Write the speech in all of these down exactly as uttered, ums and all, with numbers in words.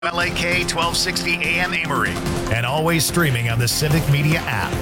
L A K twelve sixty A M Amory, and always streaming on the Civic Media app.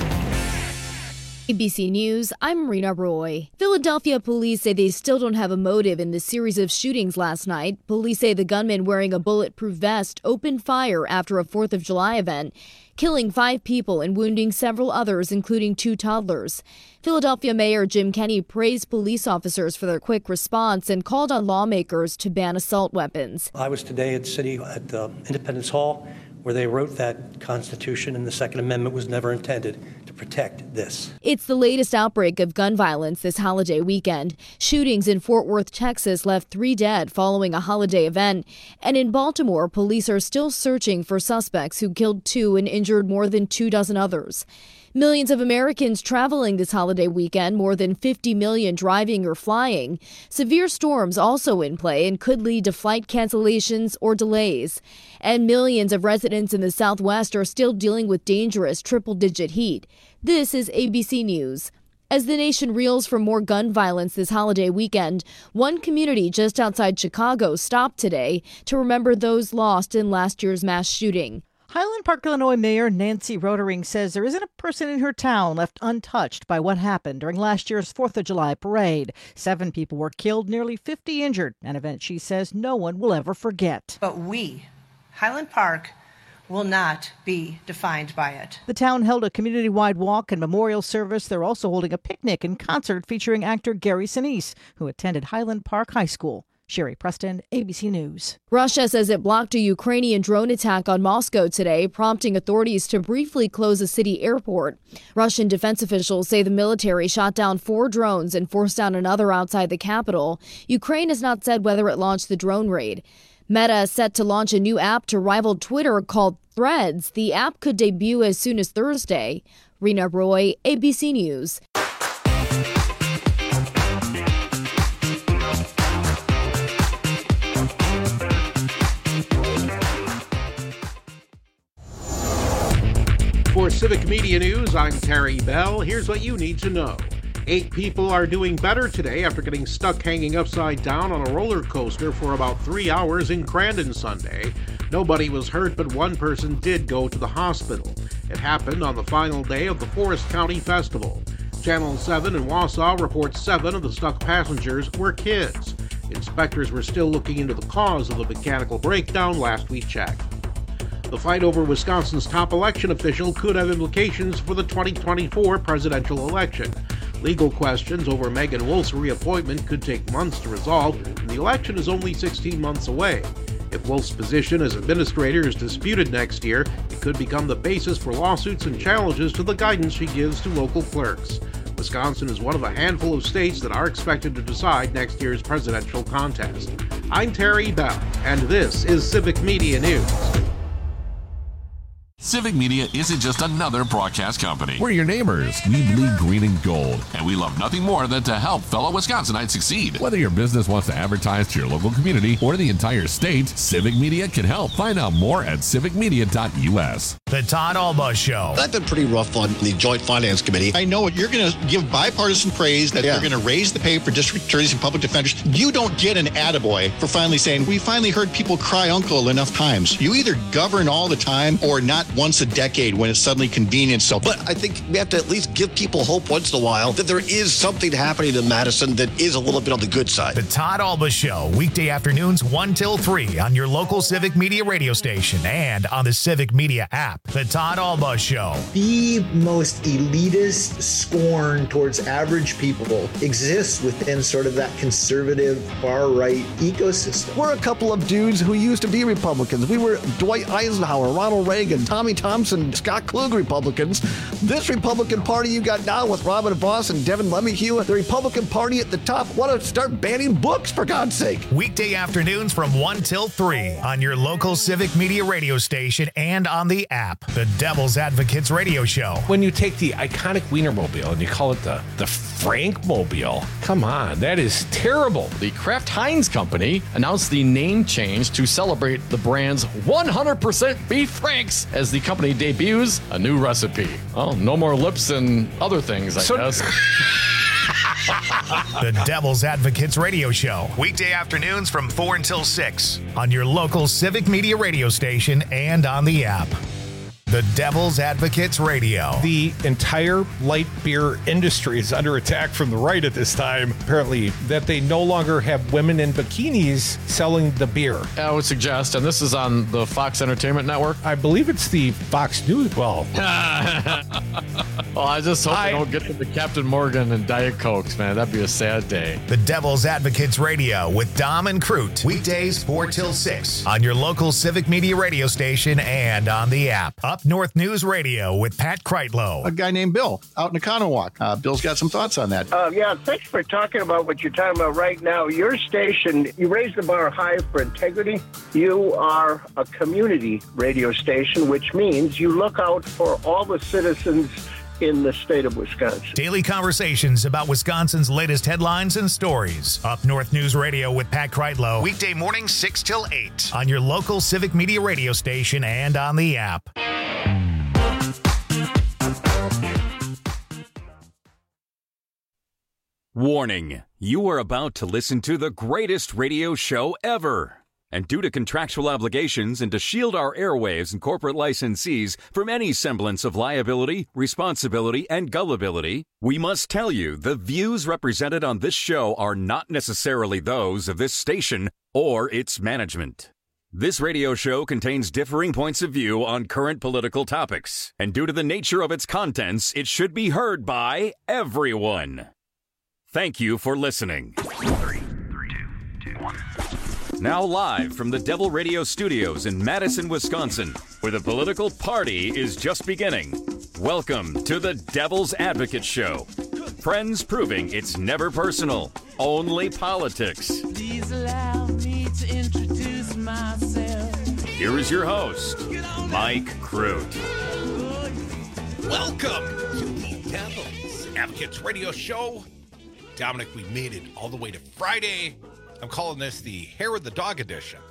A B C News, I'm Rena Roy. Philadelphia police say they still don't have a motive in the series of shootings last night. Police say the gunman wearing a bulletproof vest opened fire after a fourth of July event, killing five people and wounding several others, including two toddlers. Philadelphia Mayor Jim Kenney praised police officers for their quick response and called on lawmakers to ban assault weapons. I was today at City at uh, Independence Hall, where they wrote that Constitution, and the Second Amendment was never intended to protect this. It's the latest outbreak of gun violence this holiday weekend. Shootings in Fort Worth, Texas left three dead following a holiday event. And in Baltimore, police are still searching for suspects who killed two and injured more than two dozen others. Millions of Americans traveling this holiday weekend, more than fifty million driving or flying. Severe storms also in play and could lead to flight cancellations or delays. And millions of residents in the Southwest are still dealing with dangerous triple-digit heat. This is A B C News. As the nation reels from more gun violence this holiday weekend, one community just outside Chicago stopped today to remember those lost in last year's mass shooting. Highland Park, Illinois Mayor Nancy Rotering says there isn't a person in her town left untouched by what happened during last year's fourth of July parade. Seven people were killed, nearly fifty injured, an event she says no one will ever forget. But we, Highland Park, will not be defined by it. The town held a community-wide walk and memorial service. They're also holding a picnic and concert featuring actor Gary Sinise, who attended Highland Park High School. Sherry Preston, A B C News. Russia says it blocked a Ukrainian drone attack on Moscow today, prompting authorities to briefly close a city airport. Russian defense officials say the military shot down four drones and forced down another outside the capital. Ukraine has not said whether it launched the drone raid. Meta is set to launch a new app to rival Twitter called Threads. The app could debut as soon as Thursday. Rena Roy, A B C News. For Civic Media News, I'm Terry Bell. Here's what you need to know. Eight people are doing better today after getting stuck hanging upside down on a roller coaster for about three hours in Crandon Sunday. Nobody was hurt, but one person did go to the hospital. It happened on the final day of the Forest County Festival. Channel seven in Wausau reports seven of the stuck passengers were kids. Inspectors were still looking into the cause of the mechanical breakdown last we checked. The fight over Wisconsin's top election official could have implications for the twenty twenty-four presidential election. Legal questions over Megan Wolf's reappointment could take months to resolve, and the election is only sixteen months away. If Wolf's position as administrator is disputed next year, it could become the basis for lawsuits and challenges to the guidance she gives to local clerks. Wisconsin is one of a handful of states that are expected to decide next year's presidential contest. I'm Terry Bell, and this is Civic Media News. Civic Media isn't just another broadcast company. We're your neighbors. We bleed green and gold. And we love nothing more than to help fellow Wisconsinites succeed. Whether your business wants to advertise to your local community or the entire state, Civic Media can help. Find out more at civic media dot u s. The Todd Alba Show. I've been pretty rough on the Joint Finance Committee. I know you're going to give bipartisan praise that yeah. you're going to raise the pay for district attorneys and public defenders. You don't get an attaboy for finally saying, we finally heard people cry uncle enough times. You either govern all the time or not once a decade when it's suddenly convenient. So, but I think we have to at least give people hope once in a while that there is something happening in Madison that is a little bit on the good side. The Todd Alba Show, weekday afternoons one till three on your local Civic Media radio station and on the Civic Media app. The Todd Alba Show. The most elitist scorn towards average people exists within sort of that conservative far-right ecosystem. We're a couple of dudes who used to be Republicans. We were Dwight Eisenhower, Ronald Reagan, Tommy Thompson, Scott Klug Republicans. This Republican Party you got now with Robin Voss and Devin LeMahieu, the Republican Party at the top, want to start banning books, for God's sake. Weekday afternoons from one till three on your local Civic Media radio station and on the app. The Devil's Advocates radio show. When you take the iconic Wienermobile and you call it the, the Frankmobile, come on, that is terrible. The Kraft Heinz Company announced the name change to celebrate the brand's one hundred percent beef Franks as the company debuts a new recipe. Oh, no more lips and other things, I so, guess. The Devil's Advocates Radio Show, weekday afternoons from four until six on your local Civic Media radio station and on the app. The Devil's Advocates Radio. The entire light beer industry is under attack from the right at this time, apparently, that they no longer have women in bikinis selling the beer. I would suggest, and this is on the Fox Entertainment Network. I believe it's the Fox News. Well, well I just hope I, they don't get to the Captain Morgan and Diet Cokes, man. That'd be a sad day. The Devil's Advocates Radio with Dom and Crute. Weekdays four till six on your local Civic Media radio station and on the app. Up North News Radio with Pat Kreitlow. A guy named Bill out in Economowoc. Uh, Bill's got some thoughts on that. Uh, yeah, thanks for talking about what you're talking about right now. Your station, you raise the bar high for integrity. You are a community radio station, which means you look out for all the citizens in the state of Wisconsin. Daily conversations about Wisconsin's latest headlines and stories. Up North News Radio with Pat Kreitlow. Weekday mornings six till eight on your local Civic Media radio station and on the app. Warning, you are about to listen to the greatest radio show ever. And due to contractual obligations and to shield our airwaves and corporate licensees from any semblance of liability, responsibility, and gullibility, we must tell you the views represented on this show are not necessarily those of this station or its management. This radio show contains differing points of view on current political topics, and due to the nature of its contents, it should be heard by everyone. Thank you for listening. Three, three, two, two, one. Now live from the Devil Radio Studios in Madison, Wisconsin, where the political party is just beginning. Welcome to the Devil's Advocate Show. Friends proving it's never personal, only politics. Please allow me to introduce myself. Here is your host, Mike Crute. Welcome to the Devil's Advocates Radio Show. Dominic, we made it all the way to Friday. I'm calling this the Hair of the Dog edition.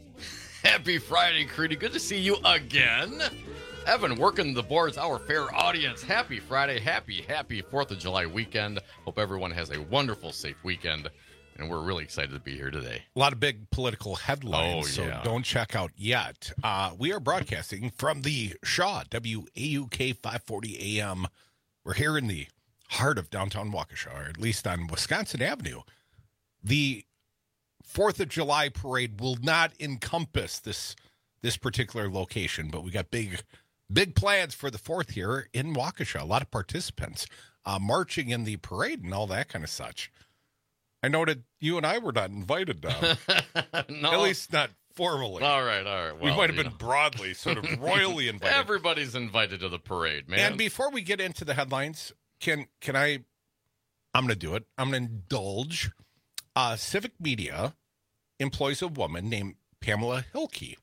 Happy Friday, Crudy. Good to see you again. Evan, working the boards, our fair audience. Happy Friday. Happy, happy fourth of July weekend. Hope everyone has a wonderful, safe weekend. And we're really excited to be here today. A lot of big political headlines, oh, yeah. So don't check out yet. Uh, we are broadcasting from the Shaw, W A U K five forty A M. We're here in the heart of downtown Waukesha, or at least on Wisconsin Avenue. The fourth of July parade will not encompass this this particular location, but we got big big plans for the fourth here in Waukesha. A lot of participants uh, marching in the parade and all that kind of such. I noted you and I were not invited down. No. At least not formally. All right, all right. Well, we might have been know. broadly, sort of royally invited. Everybody's invited to the parade, man. And before we get into the headlines, can can I, I'm going to do it. I'm going to indulge. Uh, Civic Media employs a woman named Pamela Hilke.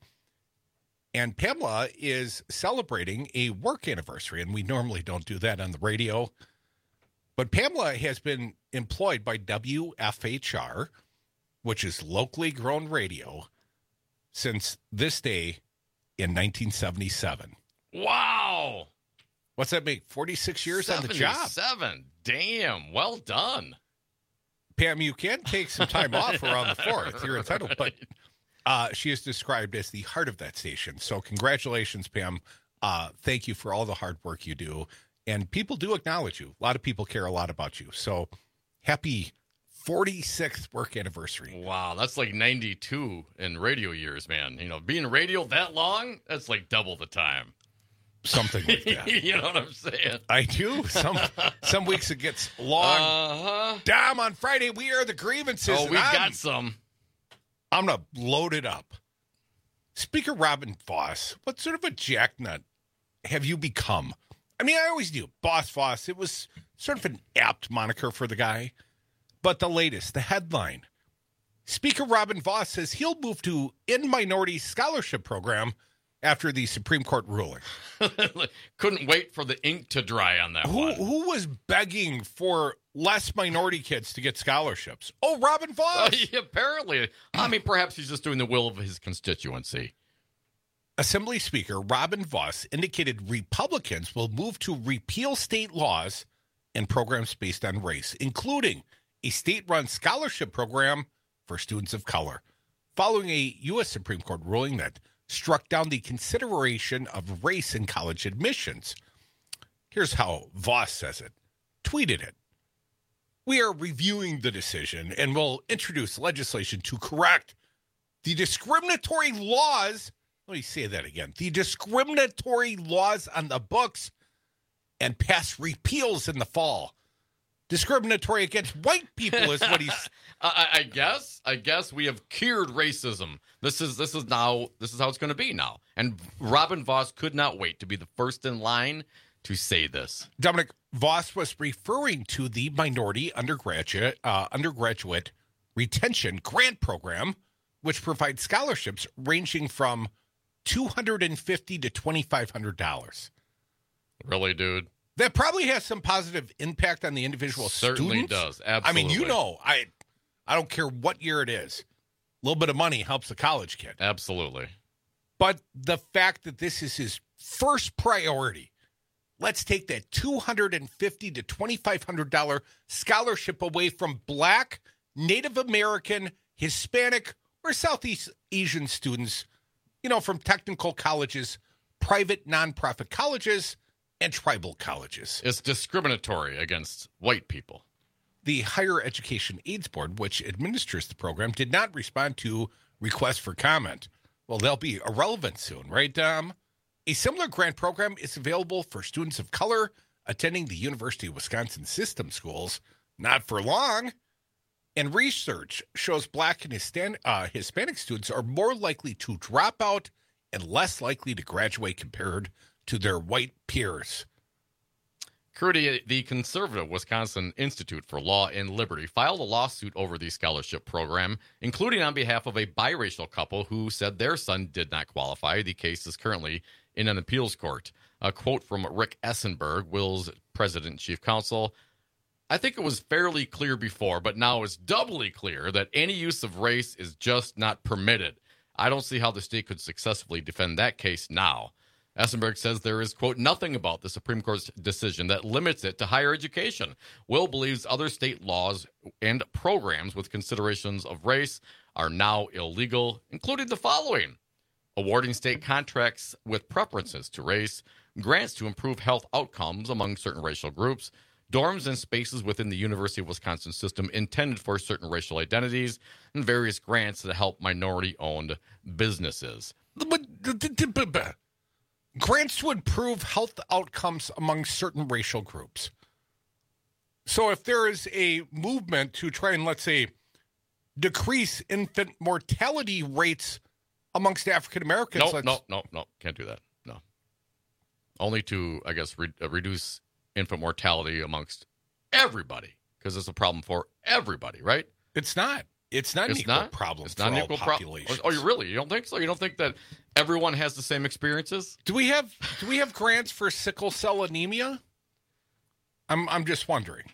And Pamela is celebrating a work anniversary, and we normally don't do that on the radio. But Pamela has been employed by W F H R, which is locally grown radio, since this day in nineteen seventy-seven. Wow. What's that make? forty-six years on the job. seventy-seven. Damn. Well done. Pam, you can take some time off around the fourth. You're entitled. But uh, she is described as the heart of that station. So congratulations, Pam. Uh, thank you for all the hard work you do. And people do acknowledge you. A lot of people care a lot about you. So happy forty-sixth work anniversary. Wow, that's like ninety-two in radio years, man. You know, being radio that long, that's like double the time. Something like that. You know what I'm saying? I do. Some some weeks it gets long. Uh-huh. Dom, on Friday, we air the grievances. Oh, we I'm, got some. I'm going to load it up. Speaker Robin Vos, what sort of a jacknut have you become? I mean, I always knew Boss Vos. It was sort of an apt moniker for the guy. But the latest, the headline. Speaker Robin Vos says he'll move to in-minority scholarship program after the Supreme Court ruling. Couldn't wait for the ink to dry on that who, one. Who was begging for less minority kids to get scholarships? Oh, Robin Vos. Uh, yeah, apparently. I mean, perhaps he's just doing the will of his constituency. Assembly Speaker Robin Vos indicated Republicans will move to repeal state laws and programs based on race, including a state-run scholarship program for students of color, following a U S Supreme Court ruling that struck down the consideration of race in college admissions. Here's how Voss says it, tweeted it. We are reviewing the decision and will introduce legislation to correct the discriminatory laws. Let me say that again. The discriminatory laws on the books and pass repeals in the fall. Discriminatory against white people is what he's. I, I guess. I guess we have cured racism. This is this is now. This is how it's going to be now. And Robin Voss could not wait to be the first in line to say this. Dominic, Voss was referring to the minority undergraduate uh, undergraduate retention grant program, which provides scholarships ranging from two hundred fifty dollars to twenty-five hundred dollars. Really, dude? That probably has some positive impact on the individual Certainly students. does. Absolutely. I mean, you know, I I don't care what year it is. A little bit of money helps a college kid. Absolutely. But the fact that this is his first priority, let's take that two hundred fifty dollars to twenty-five hundred dollars scholarship away from Black, Native American, Hispanic, or Southeast Asian students, you know, from technical colleges, private nonprofit colleges, and tribal colleges. It's discriminatory against white people. The Higher Education Aids Board, which administers the program, did not respond to requests for comment. Well, they'll be irrelevant soon, right, Dom? A similar grant program is available for students of color attending the University of Wisconsin system schools. Not for long. And research shows Black and Hispan- uh, Hispanic students are more likely to drop out and less likely to graduate compared to their white peers. Crudy, the conservative Wisconsin Institute for Law and Liberty filed a lawsuit over the scholarship program, including on behalf of a biracial couple who said their son did not qualify. The case is currently in an appeals court. A quote from Rick Essenberg, Will's president and chief counsel. I think it was fairly clear before, but now it's doubly clear that any use of race is just not permitted. I don't see how the state could successfully defend that case now. Essenberg says there is, quote, nothing about the Supreme Court's decision that limits it to higher education. Will believes other state laws and programs with considerations of race are now illegal, including the following: awarding state contracts with preferences to race, grants to improve health outcomes among certain racial groups, dorms and spaces within the University of Wisconsin system intended for certain racial identities, and various grants that help minority-owned businesses. Grants to improve health outcomes among certain racial groups. So if there is a movement to try and, let's say, decrease infant mortality rates amongst African Americans. No, let's... no, no, no, can't do that. No. Only to, I guess, re- uh, reduce infant mortality amongst everybody, because it's a problem for everybody, right? It's not. It's not an it's equal not? problem it's for not an all equal populations. Pro- oh, you really? You don't think so? You don't think that everyone has the same experiences? Do we have do we have grants for sickle cell anemia? I'm I'm just wondering.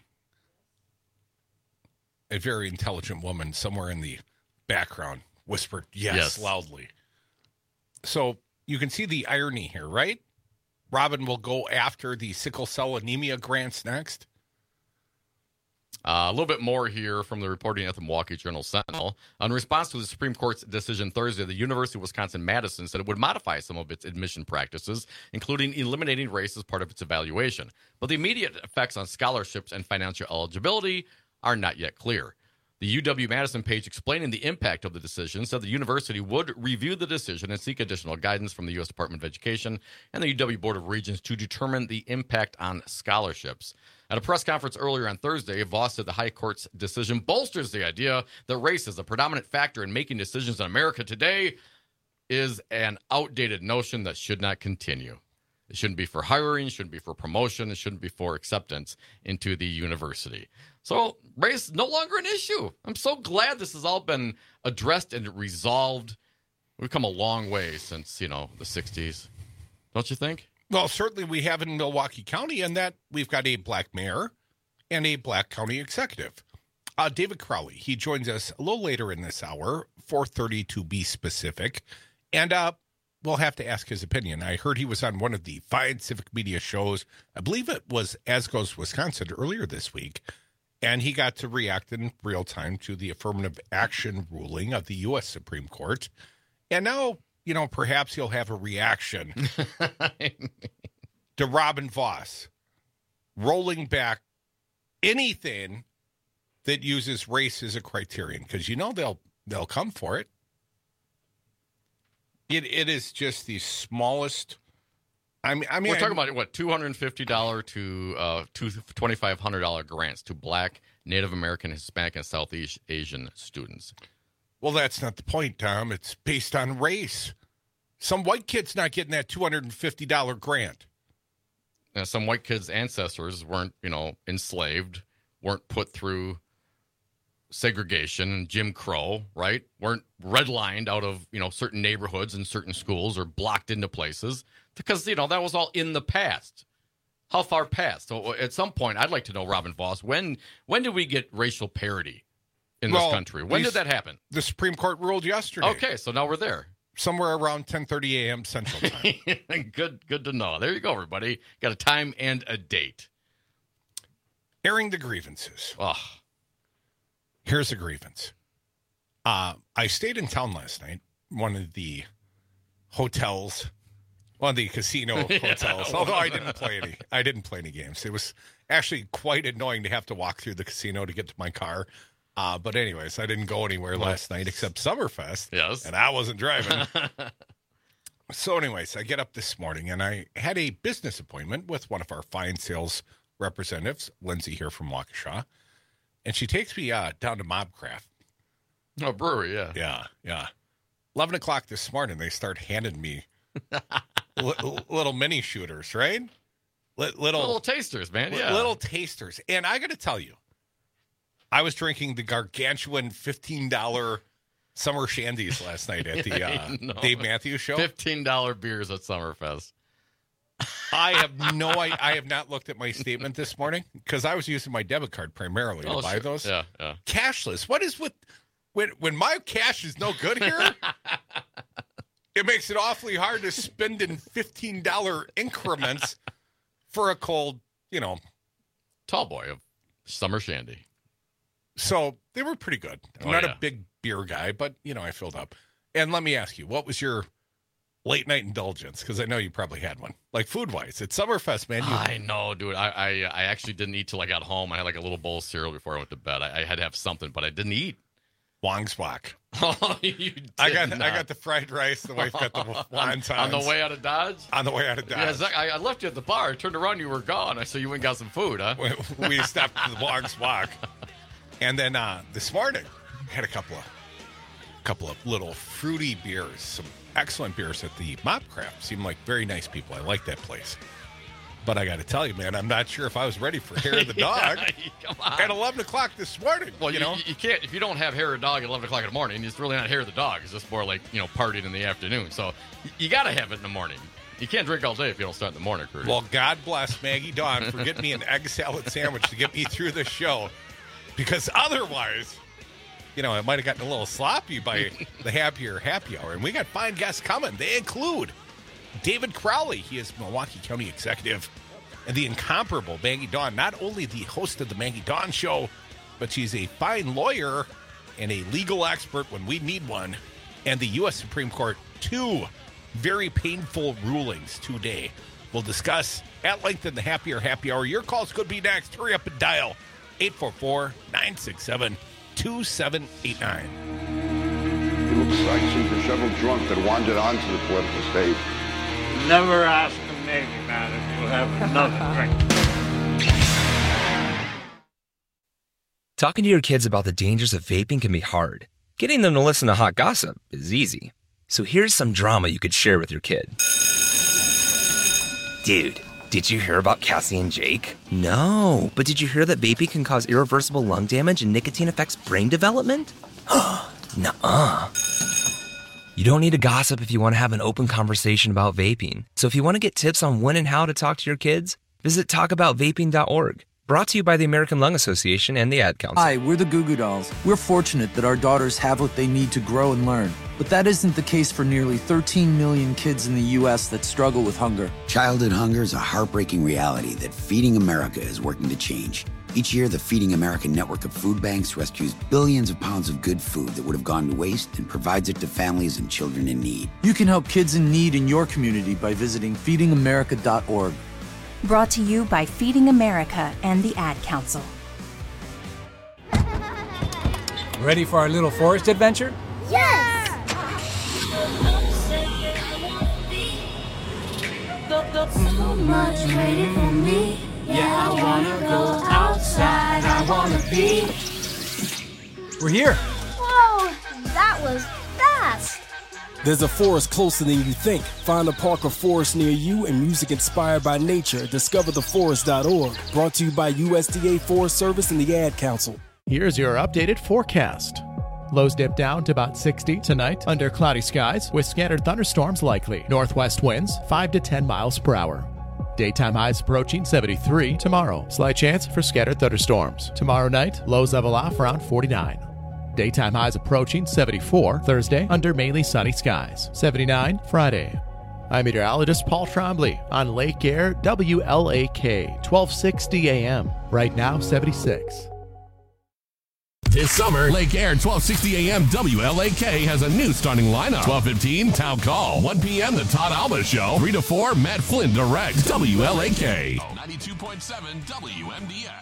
A very intelligent woman somewhere in the background whispered yes, Yes. loudly. So you can see the irony here, right? Robin will go after the sickle cell anemia grants next. Uh, a little bit more here from the reporting at the Milwaukee Journal Sentinel. In response to the Supreme Court's decision Thursday, the University of Wisconsin-Madison said it would modify some of its admission practices, including eliminating race as part of its evaluation. But the immediate effects on scholarships and financial eligibility are not yet clear. The U W-Madison page explaining the impact of the decision said the university would review the decision and seek additional guidance from the U S Department of Education and the U W Board of Regents to determine the impact on scholarships. At a press conference earlier on Thursday, Voss said the High Court's decision bolsters the idea that race is a predominant factor in making decisions in America today is an outdated notion that should not continue. It shouldn't be for hiring, it shouldn't be for promotion, it shouldn't be for acceptance into the university. So race is no longer an issue. I'm so glad this has all been addressed and resolved. We've come a long way since, you know, the sixties. Don't you think? Well, certainly we have in Milwaukee County, and that we've got a black mayor and a black county executive. Uh, David Crowley, he joins us a little later in this hour, four thirty to be specific. And uh, we'll have to ask his opinion. I heard he was on one of the fine civic media shows. I believe it was As Goes Wisconsin earlier this week. And he got to react in real time to the affirmative action ruling of the U S Supreme Court. And now, you know, perhaps he'll have a reaction to Robin Vos rolling back anything that uses race as a criterion, because you know they'll they'll come for it. It it is just the smallest. I mean, I mean, we're talking about what two hundred and fifty dollar to uh, two twenty five hundred dollar grants to Black, Native American, Hispanic, and Southeast Asian students. Well, that's not the point, Tom. It's based on race. Some white kid's not getting that two hundred and fifty dollar grant. And some white kids' ancestors weren't, you know, enslaved, weren't put through segregation and Jim Crow, right? Weren't redlined out of, you know, certain neighborhoods and certain schools or blocked into places because, you know, that was all in the past. How far past? So at some point, I'd like to know, Robin Vos, when when did we get racial parity in well, this country? When these, did that happen? The Supreme Court ruled yesterday. Okay, so now we're there. Somewhere around ten thirty a.m. Central Time. good, good to know. There you go, everybody. Got a time and a date. Airing the grievances. Oh. Here's a grievance. Uh, I stayed in town last night. One of the hotels, one of the casino hotels. Although I didn't play any, I didn't play any games. It was actually quite annoying to have to walk through the casino to get to my car. Uh, but anyways, I didn't go anywhere last night except Summerfest. Yes. And I wasn't driving. So anyways, I get up this morning and I had a business appointment with one of our fine sales representatives, Lindsay here from Waukesha. And she takes me uh, down to Mobcraft. Oh, brewery, yeah. Yeah, yeah. eleven o'clock this morning, they start handing me li- little mini shooters, right? L- little, little tasters, man, yeah. Little tasters. And I got to tell you, I was drinking the gargantuan fifteen dollar summer shandies last night at the uh, Dave Matthews Show. fifteen dollar beers at Summerfest. I have no I, I have not looked at my statement this morning because I was using my debit card primarily oh, to buy sure. those. Yeah, yeah. Cashless. What is with when when my cash is no good here? It makes it awfully hard to spend in fifteen dollar increments for a cold, you know, tall boy of summer shandy. So they were pretty good. I'm oh, not yeah. a big beer guy, but, you know, I filled up. And let me ask you, what was your late night indulgence? Because I know you probably had one. Like food-wise. It's Summerfest, man. You... I know, dude. I, I I actually didn't eat till I got home. I had like a little bowl of cereal before I went to bed. I, I had to have something, but I didn't eat. Wong's Wok. Oh, you did I got not. I got the fried rice. The wife got the wontons. on, on the way out of Dodge? On the way out of Dodge. Yeah, Zach, I, I left you at the bar. I turned around, you were gone. I saw you went and got some food, huh? We, we stopped at the Wong's Wok. And then uh, this morning, had a couple of couple of little fruity beers, some excellent beers at the Mobcraft. Seemed like very nice people. I like that place. But I got to tell you, man, I'm not sure if I was ready for Hair of the Dog Come on. at eleven o'clock this morning. Well, you, you know, you can't if you don't have Hair of the Dog at eleven o'clock in the morning. It's really not Hair of the Dog. It's just more like, you know, partying in the afternoon. So you got to have it in the morning. You can't drink all day if you don't start in the morning, Crudy. Well, God bless Maggie Dawn for getting me an egg salad sandwich to get me through the show. Because otherwise, you know, it might have gotten a little sloppy by the happier happy hour. And we got fine guests coming. They include David Crowley. He is Milwaukee County Executive. And the incomparable Maggie Dawn, not only the host of the Maggie Dawn Show, but she's a fine lawyer and a legal expert when we need one. And the U S Supreme Court, two very painful rulings today. We'll discuss at length in the happier happy hour. Your calls could be next. Hurry up and dial eight four four, nine six seven, two seven eight nine. He looks like some disheveled drunk that wandered onto the political stage. Never ask a Navy man if you'll have another drink. Talking to your kids about the dangers of vaping can be hard. Getting them to listen to hot gossip is easy. So here's some drama you could share with your kid. Dude, did you hear about Cassie and Jake? No, but did you hear that vaping can cause irreversible lung damage and nicotine affects brain development? Nuh-uh. You don't need to gossip if you want to have an open conversation about vaping. So if you want to get tips on when and how to talk to your kids, visit talk about vaping dot org. Brought to you by the American Lung Association and the Ad Council. Hi, we're the Goo Goo Dolls. We're fortunate that our daughters have what they need to grow and learn. But that isn't the case for nearly thirteen million kids in the U S that struggle with hunger. Childhood hunger is a heartbreaking reality that Feeding America is working to change. Each year, the Feeding America network of food banks rescues billions of pounds of good food that would have gone to waste and provides it to families and children in need. You can help kids in need in your community by visiting feeding america dot org. Brought to you by Feeding America and the Ad Council. Ready for our little forest adventure? Yes! So much waiting for me. Yeah, I wanna go outside. I wanna be. We're here. Whoa, that was fast. There's a forest closer than you think. Find a park or forest near you and music inspired by nature. Discover the forest dot org. Brought to you by U S D A Forest Service and the Ad Council. Here's your updated forecast. Lows dip down to about sixty tonight under cloudy skies with scattered thunderstorms likely. Northwest winds five to ten miles per hour. Daytime highs approaching seventy-three tomorrow. Slight chance for scattered thunderstorms. Tomorrow night, lows level off around forty-nine. Daytime highs approaching seventy-four Thursday under mainly sunny skies. seventy-nine Friday. I'm meteorologist Paul Trombley on Lake Air W L A K, twelve sixty A M. Right now, seventy-six. This summer, Lake Air twelve sixty A M W L A K has a new starting lineup. twelve fifteen, Town Call. one p.m., The Todd Alba Show. three to four, Matt Flynn Direct. W L A K. ninety-two point seven W M D X.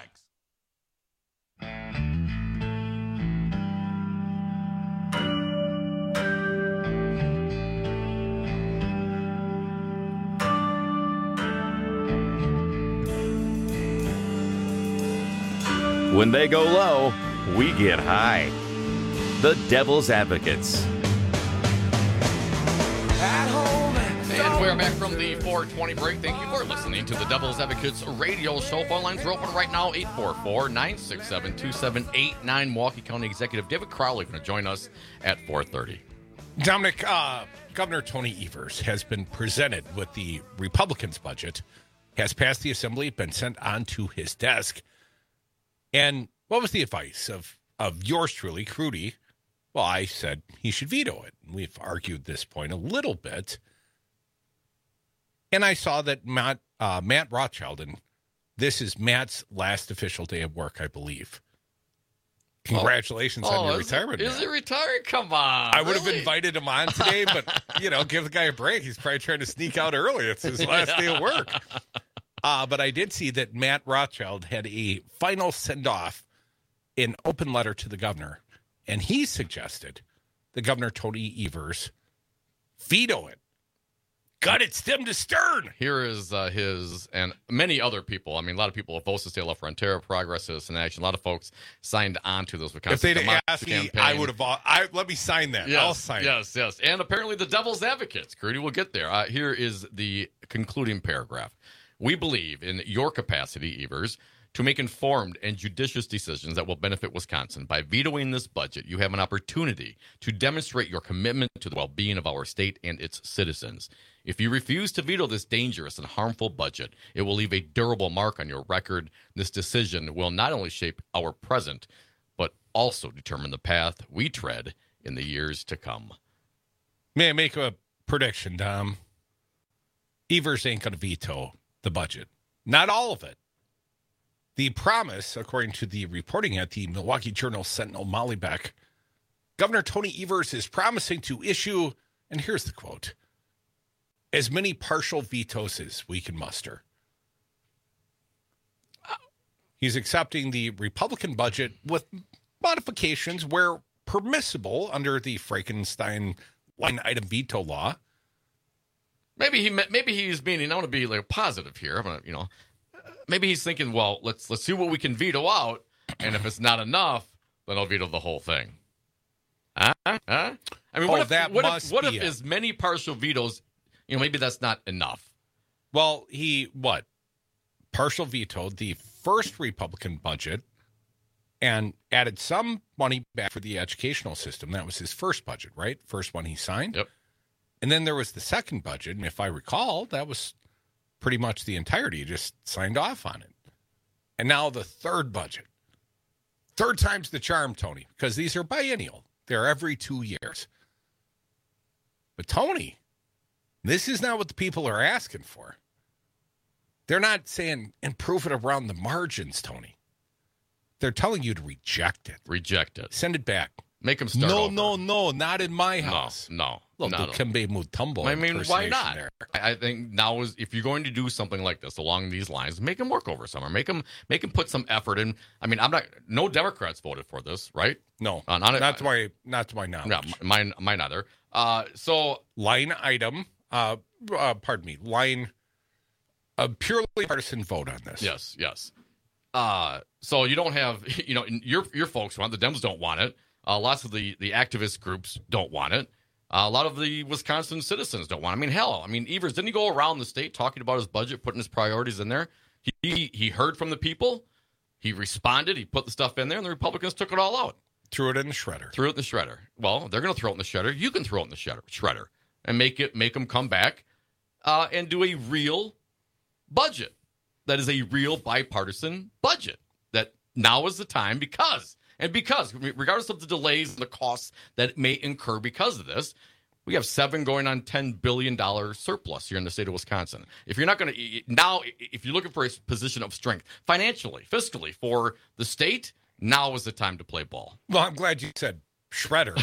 When they go low, we get high. The Devil's Advocates. And we're back from the four twenty break. Thank you for listening to the Devil's Advocates radio show. Phone lines are open right now, eight four four, nine six seven, two seven eight nine. Milwaukee County Executive David Crowley going to join us at four thirty. Dominic, uh, Governor Tony Evers has been presented with the Republicans' budget, has passed the Assembly, been sent on to his desk. And what was the advice of, of yours truly, Crudy? Well, I said he should veto it. We've argued this point a little bit. And I saw that Matt, uh, Matt Rothschild, and this is Matt's last official day of work, I believe. Congratulations oh, on your is retirement. It, is he retired? Come on. I would really? have invited him on today, but, you know, give the guy a break. He's probably trying to sneak out early. It's his last day of work. Uh, but I did see that Matt Rothschild had a final send-off in open letter to the governor, and he suggested the Governor Tony Evers veto it. Gut it stem to stern. Here is uh, his and many other people. I mean, a lot of people of Voice to Stay Left Frontier, Progress, Citizen Action. A lot of folks signed on to those. If they'd asked me, campaign. I would have. I let me sign that. Yes, I'll sign yes, it. Yes, yes. And apparently the Devil's Advocates. Crudy will get there. Uh, here is the concluding paragraph. We believe in your capacity, Evers, to make informed and judicious decisions that will benefit Wisconsin. By vetoing this budget, you have an opportunity to demonstrate your commitment to the well-being of our state and its citizens. If you refuse to veto this dangerous and harmful budget, it will leave a durable mark on your record. This decision will not only shape our present, but also determine the path we tread in the years to come. May I make a prediction, Dom? Evers ain't going to veto the budget. Not all of it. The promise, according to the reporting at the Milwaukee Journal Sentinel, Molly Beck, Governor Tony Evers is promising to issue, and here's the quote, as many partial vetoes as we can muster. He's accepting the Republican budget with modifications where permissible under the Frankenstein line item veto law. Maybe he maybe he's meaning, I want to be like positive here. I'm gonna, you know, maybe he's thinking, well, let's let's see what we can veto out, and if it's not enough, then I'll veto the whole thing. Huh? Huh? I mean, oh, what if that what must if, what be if it. as many partial vetoes? You know, maybe that's not enough. Well, he what? Partial vetoed the first Republican budget and added some money back for the educational system. That was his first budget, right? First one he signed. Yep. And then there was the second budget, and if I recall, that was pretty much the entirety. He just signed off on it. And now the third budget. Third time's the charm, Tony, because these are biennial. They're every two years. But, Tony, this is not what the people are asking for. They're not saying improve it around the margins, Tony. They're telling you to reject it. Reject it. Send it back. Make them start No, over. no, no, not in my house. No, no. no. Well, Dikembe Mutombo. I mean, why not? There. I think now is if you're going to do something like this along these lines, make them work over summer. Make them make them put some effort in. I mean, I'm not. No Democrats voted for this, right? No, uh, not, not to my not to my knowledge. Yeah, mine, mine either. Uh, so line item. Uh, uh, pardon me. Line. A purely partisan vote on this. Yes, yes. Uh, so you don't have, you know, your your folks want the Dems don't want it. Uh, lots of the the activist groups don't want it. Uh, a lot of the Wisconsin citizens don't want it. I mean, hell, I mean, Evers, didn't he go around the state talking about his budget, putting his priorities in there? He he heard from the people. He responded. He put the stuff in there, and the Republicans took it all out. Threw it in the shredder. Threw it in the shredder. Well, they're going to throw it in the shredder. You can throw it in the shredder, shredder and make it make them come back uh, and do a real budget that is a real bipartisan budget. That now is the time because, and because, regardless of the delays and the costs that may incur because of this, we have seven going on ten billion dollars surplus here in the state of Wisconsin. If you're not going to, now, if you're looking for a position of strength financially, fiscally for the state, now is the time to play ball. Well, I'm glad you said shredder.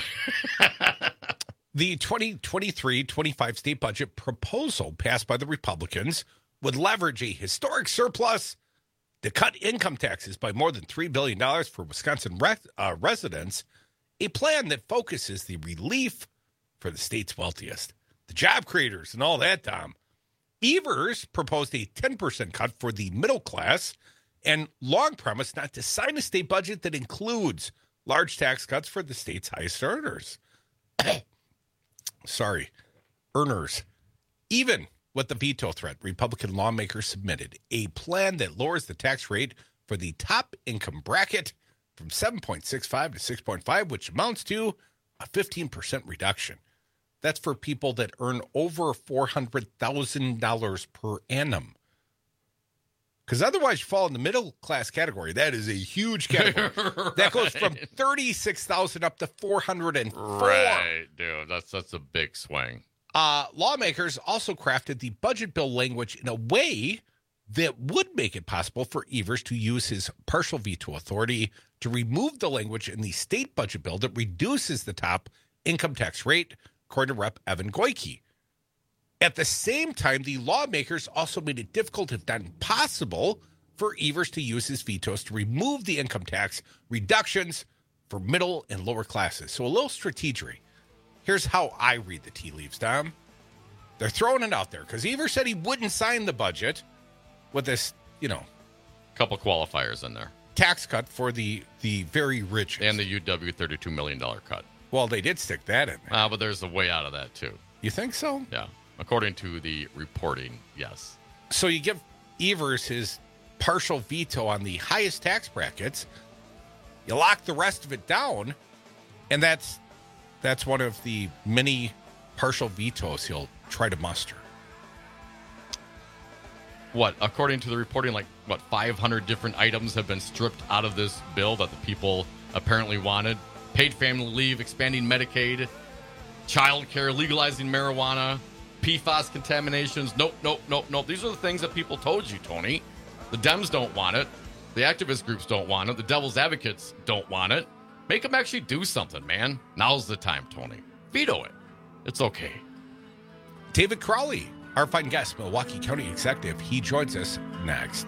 The twenty twenty-three twenty-five state budget proposal passed by the Republicans would leverage a historic surplus to cut income taxes by more than three billion dollars for Wisconsin res- uh, residents, a plan that focuses the relief for the state's wealthiest, the job creators and all that, Tom. Evers proposed a ten percent cut for the middle class and Long promised not to sign a state budget that includes large tax cuts for the state's highest earners. Sorry, earners. Even with the veto threat, Republican lawmakers submitted a plan that lowers the tax rate for the top income bracket from seven point six five to six point five, which amounts to a fifteen percent reduction. That's for people that earn over four hundred thousand dollars per annum. Because otherwise you fall in the middle class category. That is a huge category. Right. That goes from thirty-six thousand dollars up to four hundred four thousand dollars. Right, dude. That's, that's a big swing. Uh, lawmakers also crafted the budget bill language in a way that would make it possible for Evers to use his partial veto authority to remove the language in the state budget bill that reduces the top income tax rate, according to Representative Evan Goyke. At the same time, the lawmakers also made it difficult, if not impossible, for Evers to use his vetoes to remove the income tax reductions for middle and lower classes. So a little strategery. Here's how I read the tea leaves, Tom. They're throwing it out there because Evers said he wouldn't sign the budget with this, you know, couple qualifiers in there. Tax cut for the the very rich. And the U W thirty-two million dollars cut. Well, they did stick that in there. Uh, but there's a way out of that, too. You think so? Yeah. According to the reporting, yes. So you give Evers his partial veto on the highest tax brackets, you lock the rest of it down, and that's that's one of the many partial vetoes he'll try to muster. What, according to the reporting, like, what, five hundred different items have been stripped out of this bill that the people apparently wanted? Paid family leave, expanding Medicaid, child care, legalizing marijuana, P FAS contaminations. Nope, nope, nope, nope. These are the things that people told you, Tony. The Dems don't want it. The activist groups don't want it. The devil's advocates don't want it. Make them actually do something, man. Now's the time, Tony. Veto it. It's okay. David Crowley, our fine guest, Milwaukee County Executive, he joins us next.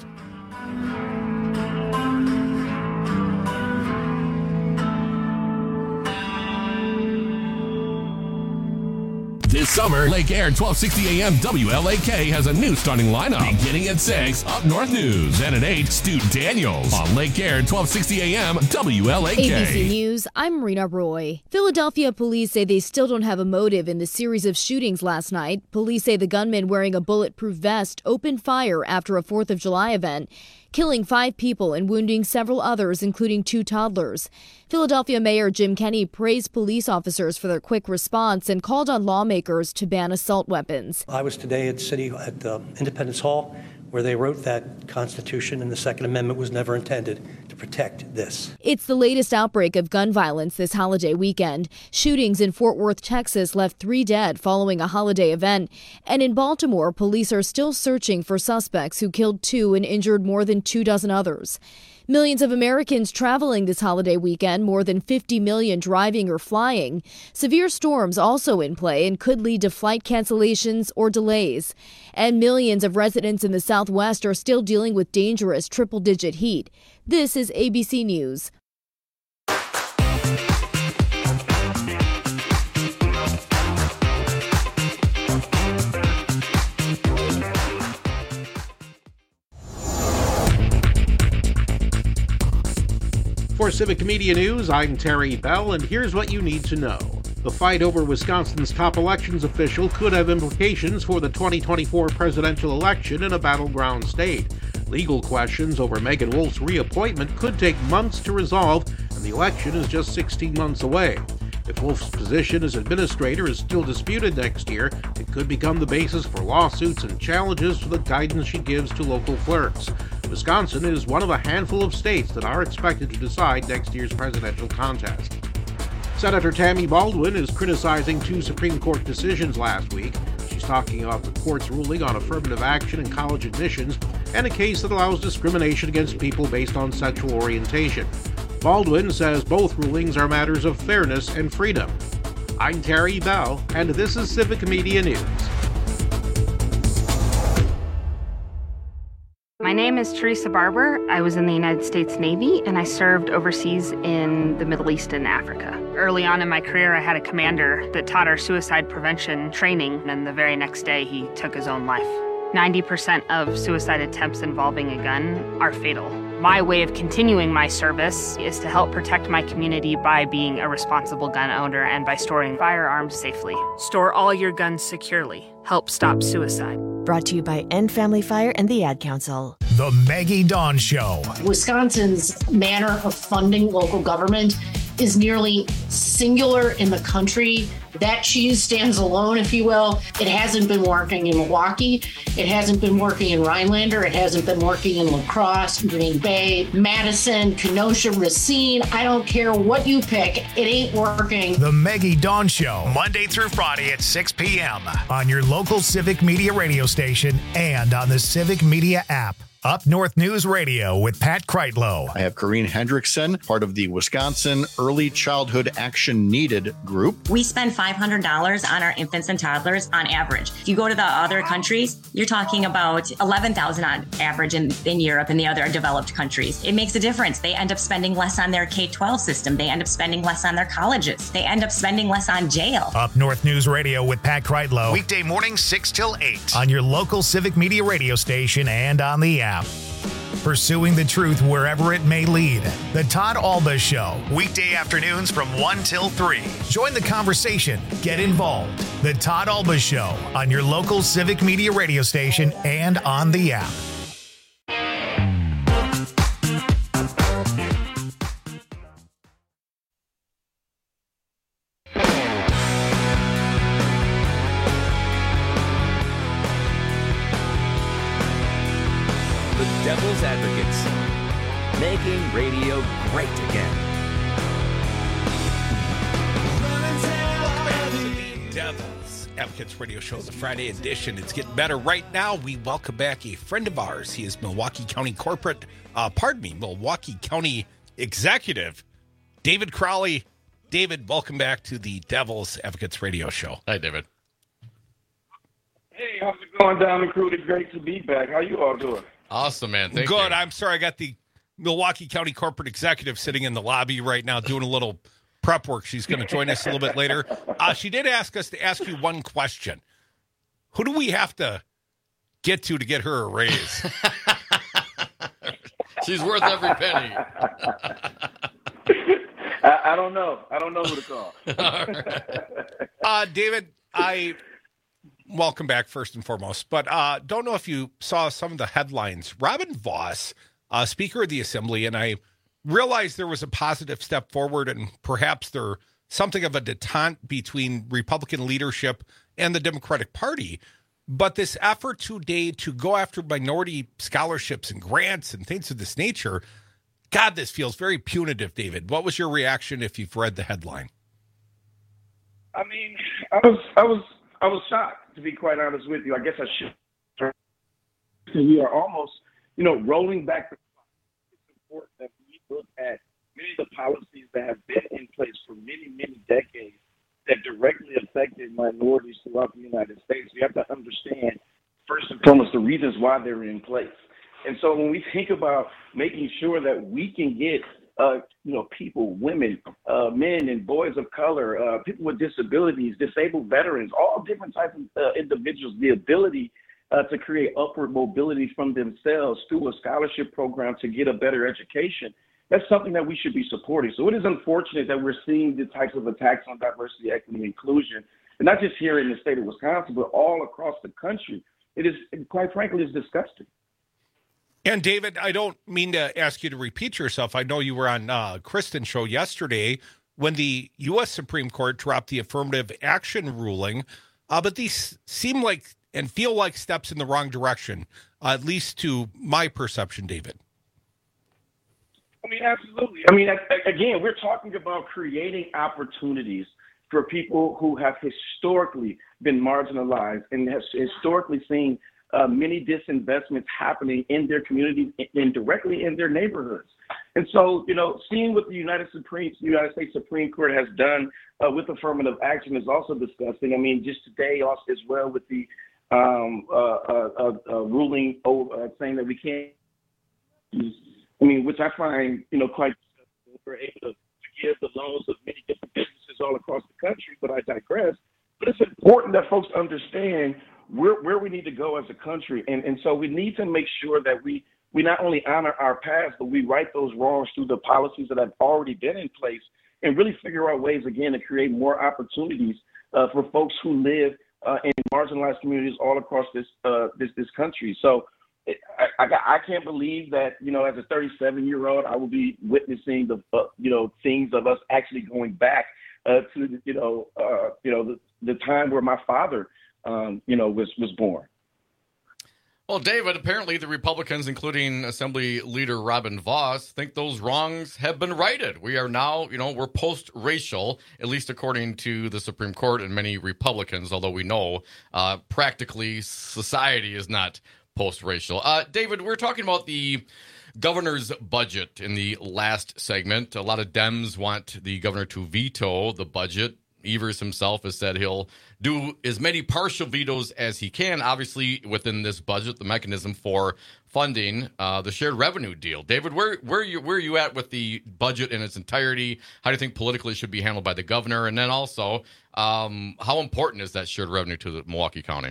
This summer, Lake Air twelve sixty A M W L A K has a new starting lineup. Beginning at six, Up North News. And at eight, Stu Daniels. On Lake Air twelve sixty A M W L A K. A B C News, I'm Rena Roy. Philadelphia police say they still don't have a motive in the series of shootings last night. Police say the gunman wearing a bulletproof vest opened fire after a fourth of July event, killing five people and wounding several others, including two toddlers. Philadelphia Mayor Jim Kenney praised police officers for their quick response and called on lawmakers to ban assault weapons. I was today at City at uh, Independence Hall, where they wrote that Constitution, and the Second Amendment was never intended to protect this. It's the latest outbreak of gun violence this holiday weekend. Shootings in Fort Worth, Texas left three dead following a holiday event. And in Baltimore, police are still searching for suspects who killed two and injured more than two dozen others. Millions of Americans traveling this holiday weekend, more than fifty million driving or flying. Severe storms also in play and could lead to flight cancellations or delays. And millions of residents in the Southwest are still dealing with dangerous triple-digit heat. This is A B C News. For Civic Media News, I'm Terry Bell, and here's what you need to know. The fight over Wisconsin's top elections official could have implications for the twenty twenty-four presidential election in a battleground state. Legal questions over Megan Wolf's reappointment could take months to resolve, and the election is just sixteen months away. If Wolf's position as administrator is still disputed next year, it could become the basis for lawsuits and challenges to the guidance she gives to local clerks. Wisconsin is one of a handful of states that are expected to decide next year's presidential contest. Senator Tammy Baldwin is criticizing two Supreme Court decisions last week. She's talking about the court's ruling on affirmative action in college admissions and a case that allows discrimination against people based on sexual orientation. Baldwin says both rulings are matters of fairness and freedom. I'm Terry Bell, and this is Civic Media News. My name is Teresa Barber. I was in the United States Navy, and I served overseas in the Middle East and Africa. Early on in my career, I had a commander that taught our suicide prevention training, and the very next day, he took his own life. ninety percent of suicide attempts involving a gun are fatal. My way of continuing my service is to help protect my community by being a responsible gun owner and by storing firearms safely. Store all your guns securely. Help stop suicide. Brought to you by End Family Fire and the Ad Council. The Maggie Dawn Show. Wisconsin's manner of funding local government is nearly singular in the country. That cheese stands alone, if you will. It hasn't been working in Milwaukee. It hasn't been working in Rhinelander. It hasn't been working in La Crosse, Green Bay, Madison, Kenosha, Racine. I don't care what you pick. It ain't working. The Maggie Dawn Show, Monday through Friday at six p.m. on your local Civic Media radio station and on the Civic Media app. Up North News Radio with Pat Kreitlow. I have Corrine Hendrickson, part of the Wisconsin Early Childhood Action Needed group. We spend five hundred dollars on our infants and toddlers on average. If you go to the other countries, you're talking about eleven thousand dollars on average in, in Europe and the other developed countries. It makes a difference. They end up spending less on their K twelve system. They end up spending less on their colleges. They end up spending less on jail. Up North News Radio with Pat Kreitlow. Weekday morning six till eight on your local Civic Media radio station and on the app. Pursuing the truth wherever it may lead. The Todd Alba Show. Weekday afternoons from one till three. Join the conversation. Get involved. The Todd Alba Show on your local Civic Media radio station and on the app. Devil's Advocates, making radio great again. Welcome to the Devil's Advocates Radio Show, the Friday edition. It's getting better right now. We welcome back a friend of ours. He is Milwaukee County Corporate, uh, pardon me, Milwaukee County Executive, David Crowley. David, welcome back to the Devil's Advocates Radio Show. Hi, David. Hey, how's it going down the crew? It's great to be back. How you all doing? Awesome, man. Thank Good. you. I'm sorry. I got the Milwaukee County Corporate Executive sitting in the lobby right now doing a little prep work. She's going to join us a little bit later. Uh, she did ask us to ask you one question. Who do we have to get to to get her a raise? She's worth every penny. I, I don't know. I don't know who to call. Right. uh, David, I... Welcome back, first and foremost. But uh, don't know if you saw some of the headlines. Robin Vos, uh, Speaker of the Assembly, and I realized there was a positive step forward and perhaps there something of a detente between Republican leadership and the Democratic Party. But this effort today to go after minority scholarships and grants and things of this nature, God, this feels very punitive, David. What was your reaction if you've read the headline? I mean, I was, I was, I was shocked, to be quite honest with you. I guess I should. We are almost, you know, rolling back the clock. It's important that we look at many of the policies that have been in place for many, many decades that directly affected minorities throughout the United States. We have to understand, first and foremost, the reasons why they're in place. And so when we think about making sure that we can get, uh, you know, people, women, uh, men and boys of color, uh, people with disabilities, disabled veterans, all different types of uh, individuals, the ability uh, to create upward mobility from themselves through a scholarship program to get a better education, that's something that we should be supporting. So it is unfortunate that we're seeing the types of attacks on diversity, equity, and inclusion, and not just here in the state of Wisconsin, but all across the country. It is, quite frankly, is disgusting. And David, I don't mean to ask you to repeat yourself. I know you were on uh, Kristen's show yesterday when the U S Supreme Court dropped the affirmative action ruling, uh, but these seem like and feel like steps in the wrong direction, uh, at least to my perception, David. I mean, absolutely. I mean, again, we're talking about creating opportunities for people who have historically been marginalized and have historically seen uh, many disinvestments happening in their communities and directly in their neighborhoods. And so, you know, seeing what the United Supreme, United States Supreme Court has done uh, with affirmative action is also disgusting. I mean, just today also as well with the um, uh, uh, uh, uh, ruling uh, saying that we can't use, I mean, which I find, you know, quite disgusting. We're able to forgive the loans of many different businesses all across the country, but I digress. But it's important that folks understand where, where we need to go as a country. And, and so we need to make sure that we, we not only honor our past, but we right those wrongs through the policies that have already been in place and really figure out ways, again, to create more opportunities uh, for folks who live uh, in marginalized communities all across this uh, this, this country. So I, I, I can't believe that, you know, as a thirty-seven-year-old, I will be witnessing the, uh, you know, things of us actually going back uh, to, you know, uh, you know, the, the time where my father, um, you know, was, was born. Well, David, apparently the Republicans, including Assembly Leader Robin Vos, think those wrongs have been righted. We are now, you know, we're post-racial, at least according to the Supreme Court and many Republicans, although we know uh, practically society is not post-racial. Uh, David, we're talking about the governor's budget in the last segment. A lot of Dems want the governor to veto the budget. Evers himself has said he'll do as many partial vetoes as he can, obviously within this budget, the mechanism for funding uh, the shared revenue deal. David, where where are you where are you at with the budget in its entirety? How do you think politically it should be handled by the governor? And then also, um, how important is that shared revenue to the Milwaukee County?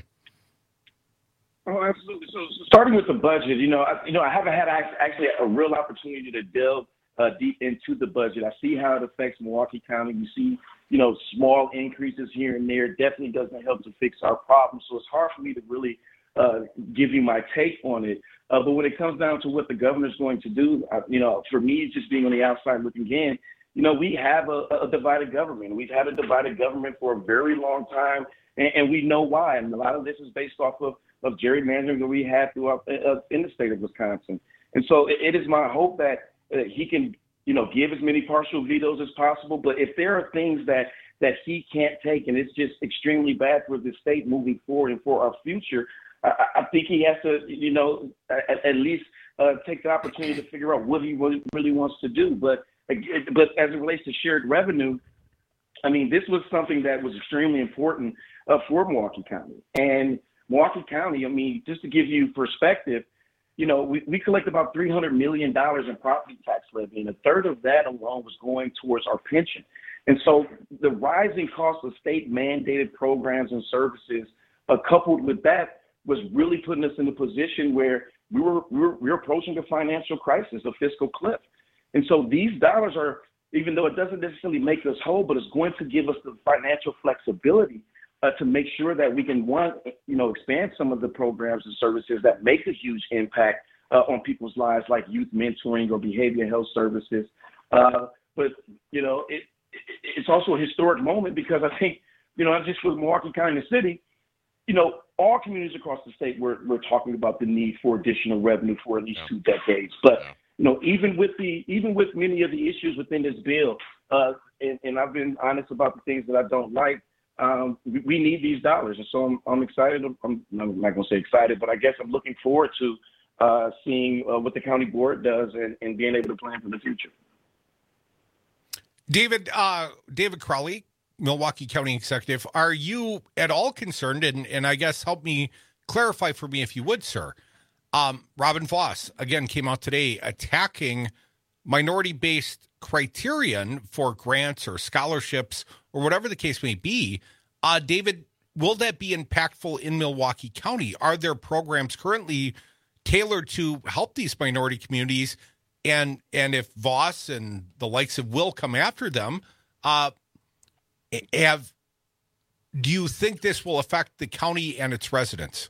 Oh, absolutely. So, so starting with the budget, you know, I, you know, I haven't had actually a real opportunity to delve uh, deep into the budget. I see how it affects Milwaukee County. You see, you know, small increases here and there. It definitely doesn't help to fix our problems. So it's hard for me to really uh, give you my take on it. Uh, but when it comes down to what the governor's going to do, uh, you know, for me, just being on the outside looking in, you know, we have a, a divided government. We've had a divided government for a very long time, and, and we know why. And a lot of this is based off of of gerrymandering that we have throughout uh, in the state of Wisconsin. And so it, it is my hope that uh, he can, you know, give as many partial vetoes as possible. But if there are things that, that he can't take and it's just extremely bad for the state moving forward and for our future, I, I think he has to, you know, at, at least uh, take the opportunity to figure out what he really, really wants to do. But, but as it relates to shared revenue, I mean, this was something that was extremely important uh, for Milwaukee County. And Milwaukee County, I mean, just to give you perspective, you know, we, we collect about three hundred million dollars in property tax levy, and a third of that alone was going towards our pension. And so the rising cost of state mandated programs and services, uh, coupled with that, was really putting us in a position where we were, we were, we were approaching a financial crisis, a fiscal cliff. And so these dollars are, even though it doesn't necessarily make us whole, but it's going to give us the financial flexibility Uh, to make sure that we can, one, you know, expand some of the programs and services that make a huge impact uh, on people's lives, like youth mentoring or behavioral health services. Uh, but, you know, it, it, it's also a historic moment because I think, you know, not just for Milwaukee County and the city, you know, all communities across the state, we're, we're talking about the need for additional revenue for at least yeah. two decades. But, yeah. you know, even with the even with many of the issues within this bill, uh, and, and I've been honest about the things that I don't like, um, we, we need these dollars. And so I'm, I'm excited. I'm, I'm not going to say excited, but I guess I'm looking forward to uh, seeing uh, what the county board does and, and being able to plan for the future. David, uh, David Crowley, Milwaukee County Executive, are you at all concerned, and, and I guess help me clarify for me if you would, sir. Um, Robin Vos, again, came out today attacking minority-based criterion for grants or scholarships or whatever the case may be. Uh, David, will that be impactful in Milwaukee County? Are there programs currently tailored to help these minority communities? And and if Vos and the likes of Will come after them, uh, have do you think this will affect the county and its residents?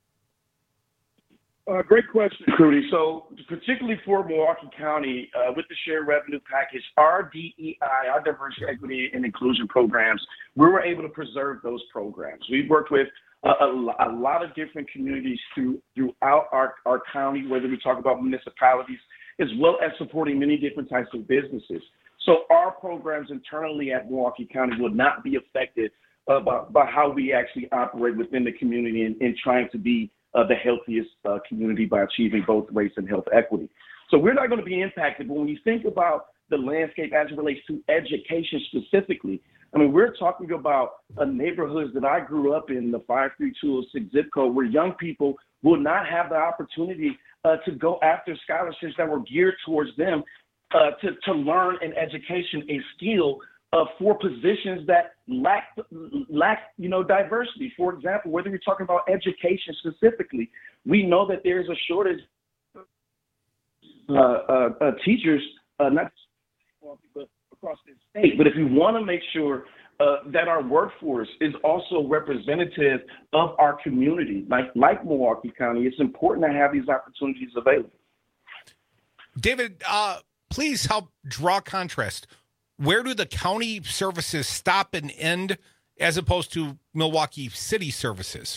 Uh, great question, Crudy. So particularly for Milwaukee County, uh, with the shared revenue package, our D E I, our diversity, equity, and inclusion programs, we were able to preserve those programs. We've worked with a, a, a lot of different communities through, throughout our, our county, whether we talk about municipalities, as well as supporting many different types of businesses. So our programs internally at Milwaukee County will not be affected uh, by, by how we actually operate within the community in, in trying to be uh, the healthiest uh, community by achieving both race and health equity. So we're not going to be impacted. But when you think about the landscape as it relates to education specifically, I mean, we're talking about uh, neighborhoods that I grew up in, the five three two oh six zip code, where young people will not have the opportunity uh, to go after scholarships that were geared towards them uh, to, to learn an education, a skill uh, for positions that lack, lack, you know, diversity. For example, whether you're talking about education specifically, we know that there is a shortage of uh, uh, uh, teachers, uh, not but across the state. But if we want to make sure uh, that our workforce is also representative of our community, like like Milwaukee County, it's important to have these opportunities available. David, uh, please help draw contrast. Where do the county services stop and end as opposed to Milwaukee City services?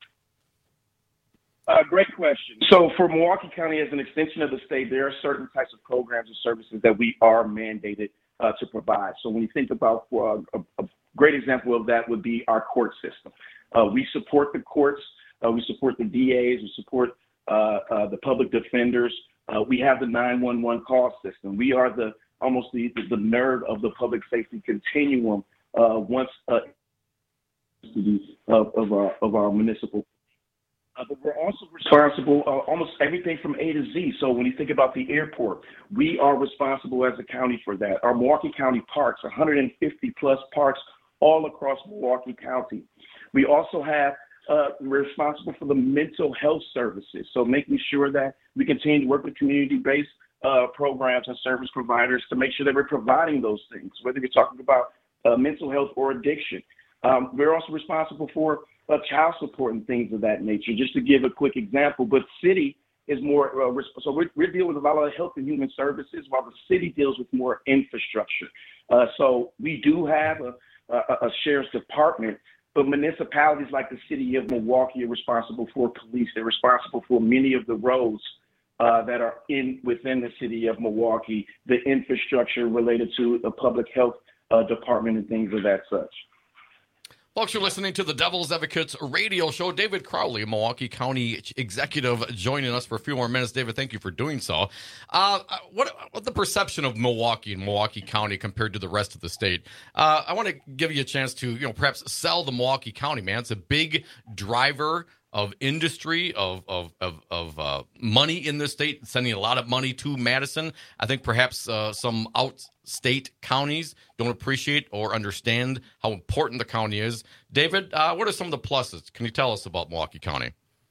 Uh, great question. So for Milwaukee County, as an extension of the state, there are certain types of programs and services that we are mandated uh, to provide. So when you think about uh, a, a great example of that would be our court system. Uh, we support the courts. Uh, we support the D As. We support uh, uh, the public defenders. Uh, we have the nine one one call system. We are the almost the, the nerd of the public safety continuum uh, once uh, of, of, our, of our municipal. Uh, but we're also responsible uh, almost everything from A to Z. So when you think about the airport, we are responsible as a county for that. Our Milwaukee County parks, one hundred fifty plus parks all across Milwaukee County. We also have, uh, we're responsible for the mental health services. So making sure that we continue to work with community-based uh, programs and service providers to make sure that we're providing those things, whether you're talking about uh, mental health or addiction. Um, we're also responsible for uh, child support and things of that nature, just to give a quick example. But city is more, uh, so we're, we're dealing with a lot of health and human services, while the city deals with more infrastructure. Uh, so we do have a, a, a sheriff's department, but municipalities like the city of Milwaukee are responsible for police. They're responsible for many of the roads uh, that are in within the city of Milwaukee, the infrastructure related to the public health uh, department and things of that such. Folks, you're listening to the Devil's Advocates radio show. David Crowley, Milwaukee County Executive, joining us for a few more minutes. David, thank you for doing so. Uh, what, what's the perception of Milwaukee and Milwaukee County compared to the rest of the state? Uh, I want to give you a chance to, you know, perhaps sell the Milwaukee County, man. It's a big driver of industry, of of of, of uh, money in this state, sending a lot of money to Madison. I think perhaps uh, some out-state counties don't appreciate or understand how important the county is. David, uh, what are some of the pluses? Can you tell us about Milwaukee County?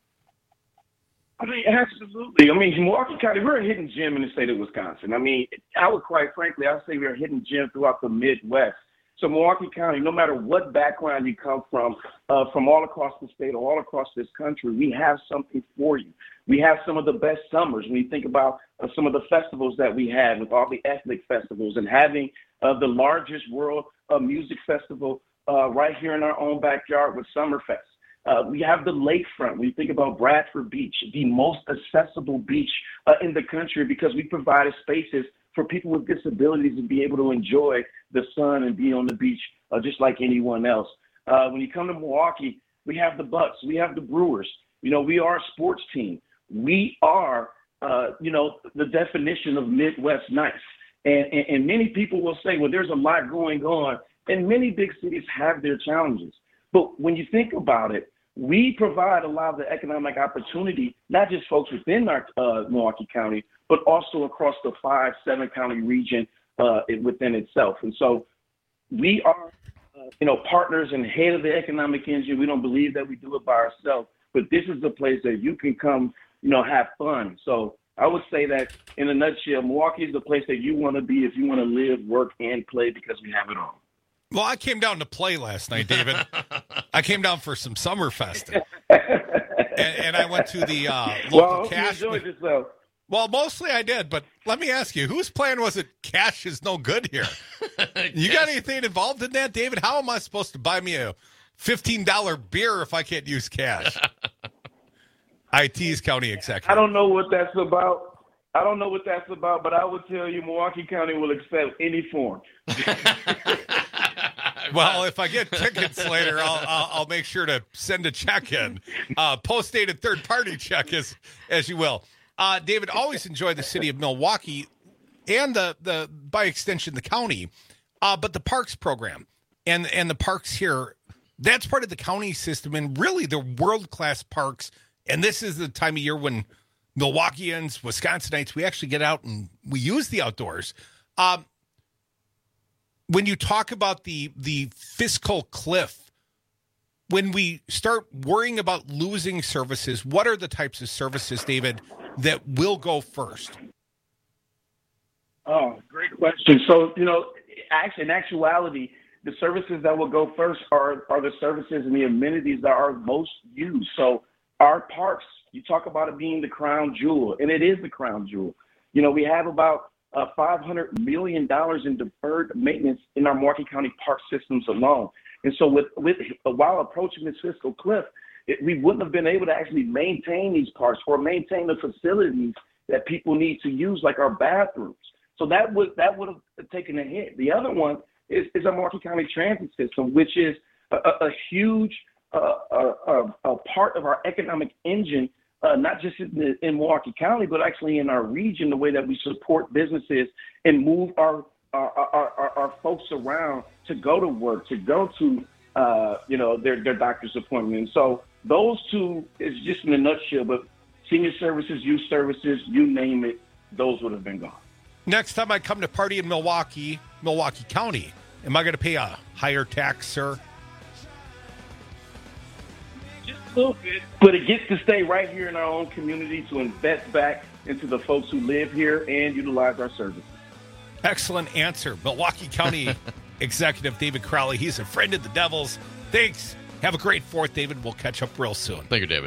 I mean, absolutely. I mean, Milwaukee County, we're a hidden gem in the state of Wisconsin. I mean, I would quite frankly, I would say we're a hidden gem throughout the Midwest. So Milwaukee County, no matter what background you come from, uh, from all across the state or all across this country, we have something for you. We have some of the best summers. When you think about uh, some of the festivals that we have with all the ethnic festivals and having uh, the largest world uh, music festival uh, right here in our own backyard with Summerfest. Uh, we have the lakefront. When you think about Bradford Beach, the most accessible beach uh, in the country, because we provided spaces for people with disabilities to be able to enjoy the sun and be on the beach uh, just like anyone else. Uh, when you come to Milwaukee, we have the Bucks, we have the Brewers. You know, we are a sports team. We are, uh, you know, the definition of Midwest nice. And, and, and many people will say, well, there's a lot going on. And many big cities have their challenges. But when you think about it, we provide a lot of the economic opportunity, not just folks within our uh, Milwaukee County, but also across the five, seven county region uh, within itself. And so we are, uh, you know, partners and head of the economic engine. We don't believe that we do it by ourselves, but this is a place that you can come, you know, have fun. So I would say that in a nutshell, Milwaukee is the place that you want to be if you want to live, work, and play, because we have it all. Well, I came down to play last night, David. I came down for some Summerfest, and, and I went to the uh, local well, cash. You enjoyed yourself. Well, mostly I did, but let me ask you, whose plan was it? Cash is no good here. You got anything involved in that, David? How am I supposed to buy me a fifteen dollar beer if I can't use cash? I T's county executive. I don't know what that's about. I don't know what that's about, but I will tell you, Milwaukee County will accept any form. Well, if I get tickets later, I'll, I'll I'll make sure to send a check in, uh, post-dated third-party check, as as you will. Uh, David, always enjoy the city of Milwaukee and the the by extension the county, uh, but the parks program and and the parks here, that's part of the county system, and really the world-class parks. And this is the time of year when Milwaukeeans, Wisconsinites, we actually get out and we use the outdoors. Um, when you talk about the the fiscal cliff, when we start worrying about losing services, what are the types of services, David, that will go first? Oh, great question. So, you know, actually, in actuality, the services that will go first are, are the services and the amenities that are most used. So our parks, you talk about it being the crown jewel, and it is the crown jewel. You know, we have about uh, five hundred million dollars in deferred maintenance in our Milwaukee County park systems alone. And so with, with while approaching this fiscal cliff, it, we wouldn't have been able to actually maintain these parks or maintain the facilities that people need to use, like our bathrooms. So that would that would have taken a hit. The other one is, is our Milwaukee County transit system, which is a, a, a huge uh, a, a part of our economic engine, uh, not just in, the, in Milwaukee County, but actually in our region, the way that we support businesses and move our our, our, our, our folks around to go to work, to go to, uh, you know, their, their doctor's appointment. So those two is just in a nutshell, but senior services, youth services, you name it, those would have been gone. Next time I come to party in Milwaukee, Milwaukee County, am I going to pay a higher tax, sir? Just a little bit. But it gets to stay right here in our own community to invest back into the folks who live here and utilize our services. Excellent answer. Milwaukee County Executive David Crowley. He's a friend of the Devils. Thanks. Have a great fourth, David. We'll catch up real soon. Thank you, David.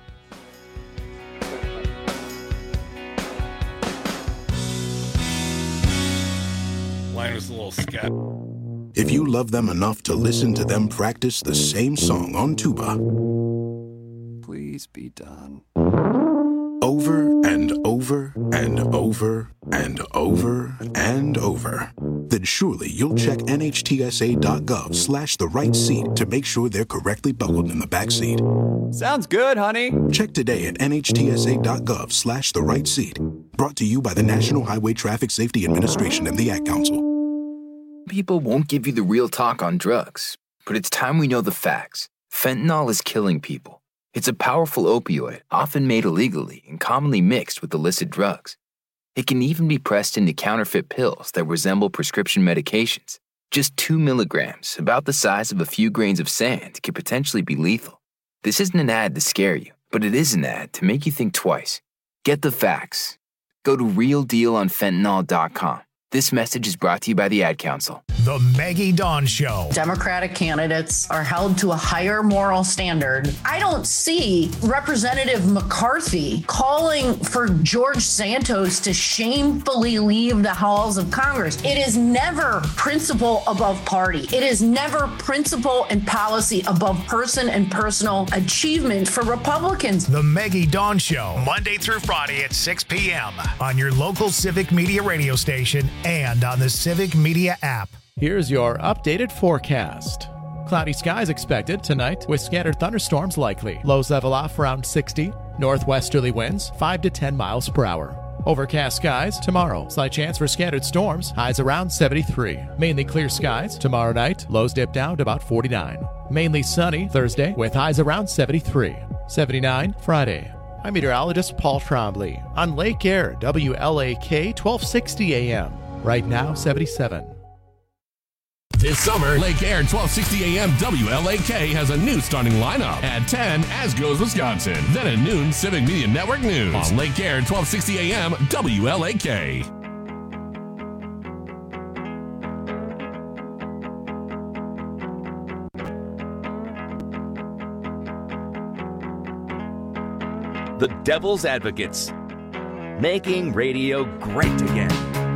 Line was a little scat. If you love them enough to listen to them practice the same song on tuba, please be done. Over and over and over and over and over, then surely you'll check nhtsa.gov slash the right seat to make sure they're correctly buckled in the back seat. Sounds good, honey. Check today at nhtsa.gov slash the right seat. Brought to you by the National Highway Traffic Safety Administration and the Ad Council. People won't give you the real talk on drugs, but it's time we know the facts. Fentanyl is killing people. It's a powerful opioid, often made illegally and commonly mixed with illicit drugs. It can even be pressed into counterfeit pills that resemble prescription medications. Just two milligrams, about the size of a few grains of sand, could potentially be lethal. This isn't an ad to scare you, but it is an ad to make you think twice. Get the facts. Go to real deal on fentanyl dot com. This message is brought to you by the Ad Council. The Maggie Dawn Show. Democratic candidates are held to a higher moral standard. I don't see Representative McCarthy calling for George Santos to shamefully leave the halls of Congress. It is never principle above party. It is never principle and policy above person and personal achievement for Republicans. The Maggie Dawn Show, Monday through Friday at six p.m. on your local Civic Media radio station and on the Civic Media app. Here's your updated forecast. Cloudy skies expected tonight with scattered thunderstorms likely. Lows level off around sixty. Northwesterly winds five to ten miles per hour. Overcast skies tomorrow. Slight chance for scattered storms. Highs around seventy-three. Mainly clear skies tomorrow night. Lows dip down to about forty-nine. Mainly sunny Thursday with highs around seventy-three. seventy-nine Friday. I'm meteorologist Paul Trombley on Lake Air, W L A K twelve sixty A M. Right now, seventy-seven. This summer, Lake Air twelve sixty A M W L A K has a new starting lineup. At ten, As Goes Wisconsin. Then at noon, Civic Media Network News. On Lake Air twelve sixty A M W L A K. The Devil's Advocates. Making radio great again.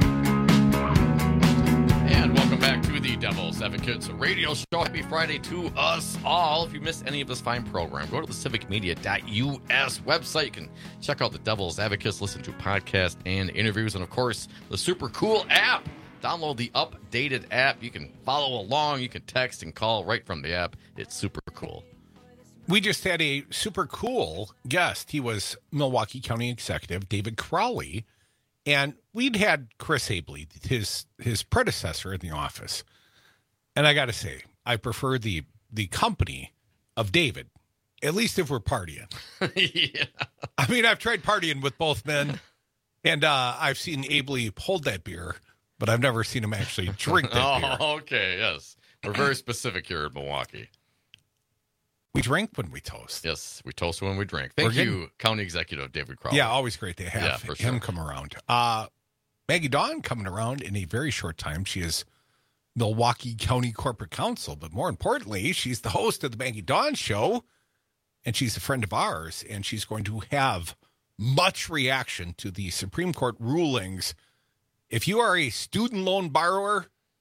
Devil's Advocates radio show. Happy Friday to us all. If you missed any of this fine program, go to the civic media dot U S website. You can check out the Devil's Advocates, listen to podcasts and interviews, and of course, the super cool app. Download the updated app. You can follow along. You can text and call right from the app. It's super cool. We just had a super cool guest. He was Milwaukee County Executive David Crowley, and we'd had Chris Abley, his his predecessor in the office. And I got to say, I prefer the the company of David, at least if we're partying. Yeah. I mean, I've tried partying with both men, and uh, I've seen Abley hold that beer, but I've never seen him actually drink that oh, beer. Okay, yes. We're very specific here in Milwaukee. We drink when we toast. Yes, we toast when we drink. Thank We're you, getting... County Executive David Crowley. Yeah, always great to have yeah, for him sure. come around. Uh, Maggie Dawn coming around in a very short time. She is Milwaukee County Corporate Counsel, but more importantly, she's the host of the Maggie Dawn Show, and she's a friend of ours, and she's going to have much reaction to the Supreme Court rulings. If you are a student loan borrower,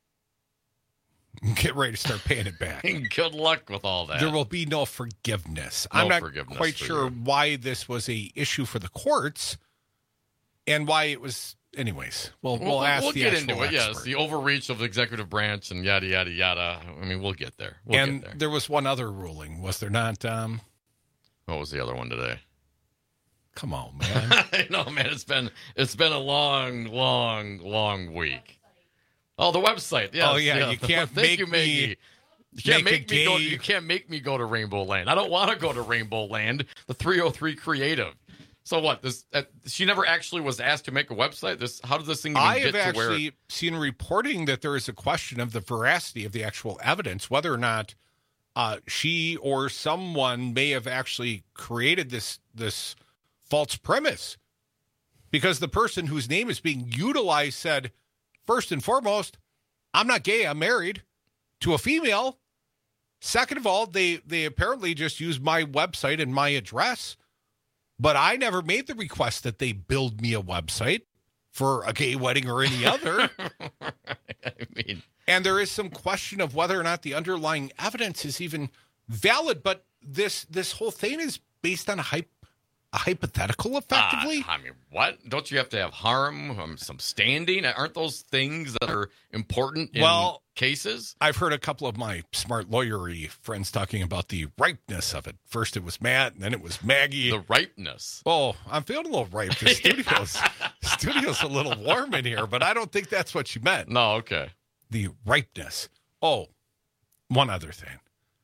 get ready to start paying it back. Good luck with all that. There will be no forgiveness. No I'm not forgiveness quite sure you. why this was a issue for the courts and why it was. Anyways, we'll we'll, we'll ask we'll the get actual into it. expert. Yes, the overreach of the executive branch and yada yada yada. I mean, we'll get there. We'll and get there. there was one other ruling, was there not? Um, what was the other one today? Come on, man. I know, man. It's been it's been a long, long, long week. Oh, the website. Yes, oh yeah, yeah. you can't Thank make you, Maggie. me. You can't make make, me go. gay... You can't make me go to Rainbow Land. I don't want to go to Rainbow Land. The three oh three Creative. So what? This uh, she never actually was asked to make a website. This how did this thing even I get have to where? actually seen reporting that there is a question of the veracity of the actual evidence, whether or not uh, she or someone may have actually created this this false premise, because the person whose name is being utilized said, first and foremost, I'm not gay. I'm married to a female. Second of all, they they apparently just used my website and my address. But I never made the request that they build me a website for a gay wedding or any other. I mean, and there is some question of whether or not the underlying evidence is even valid. But this this whole thing is based on a, hype, a hypothetical, effectively. Uh, I mean, what? Don't you have to have harm, um, some standing? Aren't those things that are important in well, cases? I've heard a couple of my smart lawyery friends talking about the ripeness of it. First it was Matt, and then it was Maggie. The ripeness. Oh, I'm feeling a little ripe. The studio's, studio's a little warm in here, but I don't think that's what you meant. No, okay. The ripeness. Oh, one other thing.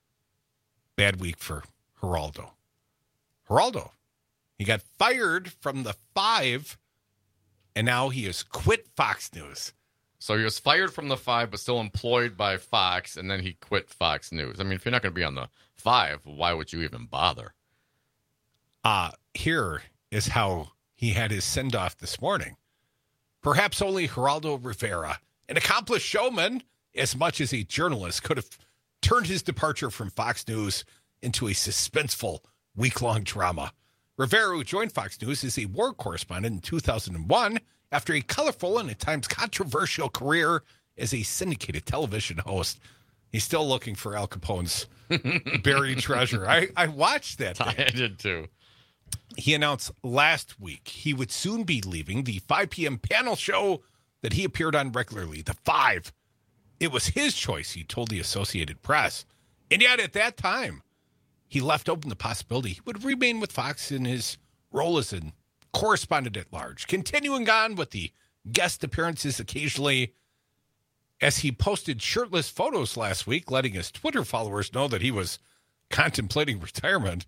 Bad week for Geraldo. Geraldo. He got fired from the Five, and now he has quit Fox News. So he was fired from the Five, but still employed by Fox, and then he quit Fox News. I mean, if you're not going to be on the Five, why would you even bother? Uh, here is how he had his send-off this morning. Perhaps only Geraldo Rivera, an accomplished showman as much as a journalist could have turned his departure from Fox News into a suspenseful week-long drama. Rivera, who joined Fox News as a war correspondent in two thousand one after a colorful and at times controversial career as a syndicated television host. He's still looking for Al Capone's buried treasure. I, I watched that thing. I did too. He announced last week he would soon be leaving the five p.m. panel show that he appeared on regularly, The Five. It was his choice, he told the Associated Press. And yet at that time, he left open the possibility he would remain with Fox in his role as a correspondent at large, continuing on with the guest appearances occasionally, as he posted shirtless photos last week, letting his Twitter followers know that he was contemplating retirement.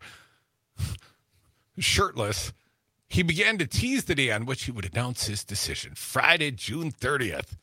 Shirtless, he began to tease the day on which he would announce his decision, Friday, June thirtieth.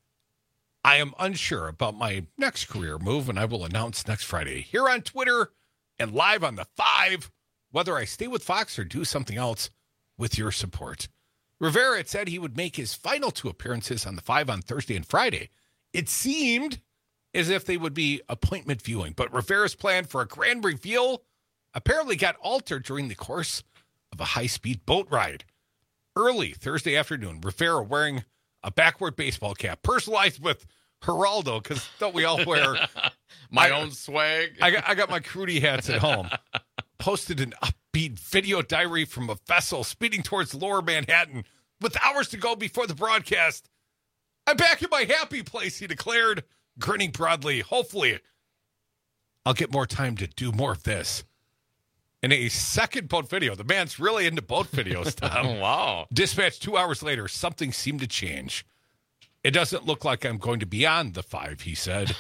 I am unsure about my next career move, and I will announce next Friday here on Twitter and live on The Five, whether I stay with Fox or do something else with your support. Rivera had said he would make his final two appearances on The Five on Thursday and Friday. It seemed as if they would be appointment viewing, but Rivera's plan for a grand reveal apparently got altered during the course of a high-speed boat ride. Early Thursday afternoon, Rivera wearing a backward baseball cap, personalized with Geraldo, because don't we all wear my I, own swag? I got, I got my Crudy hats at home. Posted an upbeat video diary from a vessel speeding towards lower Manhattan with hours to go before the broadcast. I'm back in my happy place, he declared, grinning broadly. Hopefully, I'll get more time to do more of this. In a second boat video, the man's really into boat videos, Tom. Wow. Dispatched two hours later, something seemed to change. It doesn't look like I'm going to be on The Five, he said.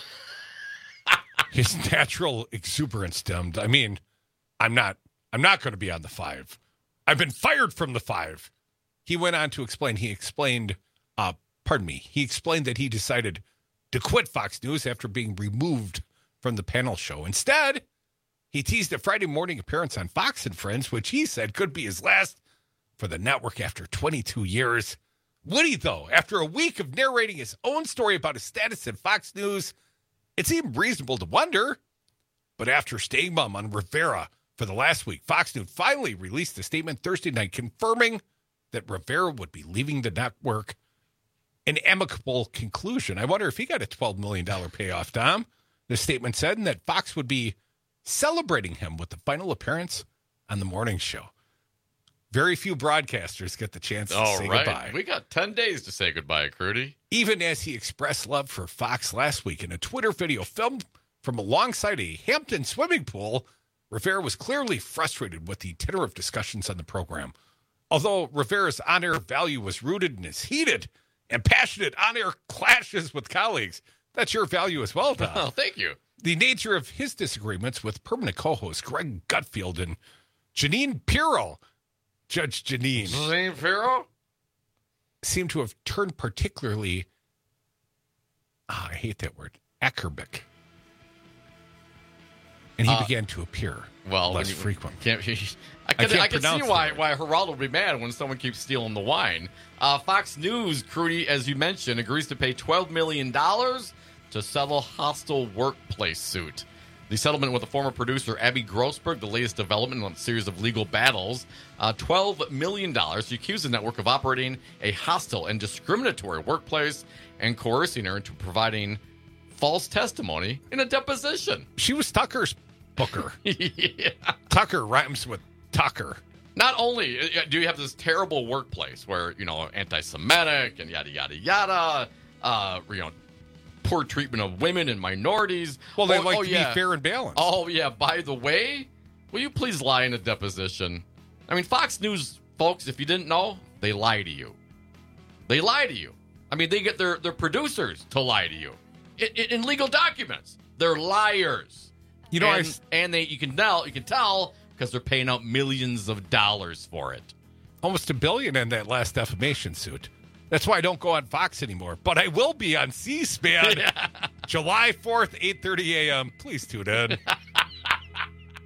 His natural exuberance stemmed. I mean, I'm not I'm not going to be on The Five. I've been fired from The Five. He went on to explain. He explained, uh, pardon me, he explained that he decided to quit Fox News after being removed from the panel show. Instead, he teased a Friday morning appearance on Fox and Friends, which he said could be his last for the network after twenty-two years. Woody, though, after a week of narrating his own story about his status at Fox News, it seemed reasonable to wonder. But after staying mum on Rivera for the last week, Fox News finally released a statement Thursday night confirming that Rivera would be leaving the network. An amicable conclusion. I wonder if he got a twelve million dollars payoff, Tom. The statement said, and that Fox would be celebrating him with the final appearance on the morning show. Very few broadcasters get the chance to All say right. goodbye. We got ten days to say goodbye, Crudy. Even as he expressed love for Fox last week in a Twitter video filmed from alongside a Hampton swimming pool, Rivera was clearly frustrated with the tenor of discussions on the program. Although Rivera's on-air value was rooted in his heated and passionate on-air clashes with colleagues, that's your value as well, Tom. Oh, thank you. The nature of his disagreements with permanent co-hosts Greg Gutfield and Janine Pirro, Judge Janine, Janine Pirro, seemed to have turned particularly, oh, I hate that word, acerbic. And he uh, began to appear well, less when you, frequent. Can't, I can, I, I can see why, why Geraldo would be mad when someone keeps stealing the wine. Uh, Fox News, Crudy, as you mentioned, agrees to pay twelve million dollars to settle hostile workplace suit. The settlement with the former producer Abby Grossberg, the latest development in a series of legal battles, uh, twelve million dollars to accuse the network of operating a hostile and discriminatory workplace and coercing her into providing false testimony in a deposition. She was Tucker's booker. Yeah. Tucker rhymes with Tucker. Not only do you have this terrible workplace where, you know, anti-Semitic and yada, yada, yada, uh, you know, poor treatment of women and minorities. Well, they oh, like oh, to yeah. be fair and balanced. Oh, yeah. By the way, will you please lie in a deposition? I mean, Fox News, folks, if you didn't know, they lie to you. They lie to you. I mean, they get their, their producers to lie to you. In, in, in legal documents, they're liars. You know, and, I, and they you can tell you can tell because they're paying out millions of dollars for it. Almost a billion in that last defamation suit. That's why I don't go on Fox anymore. But I will be on C-SPAN Yeah. July fourth, eight thirty a.m. Please tune in.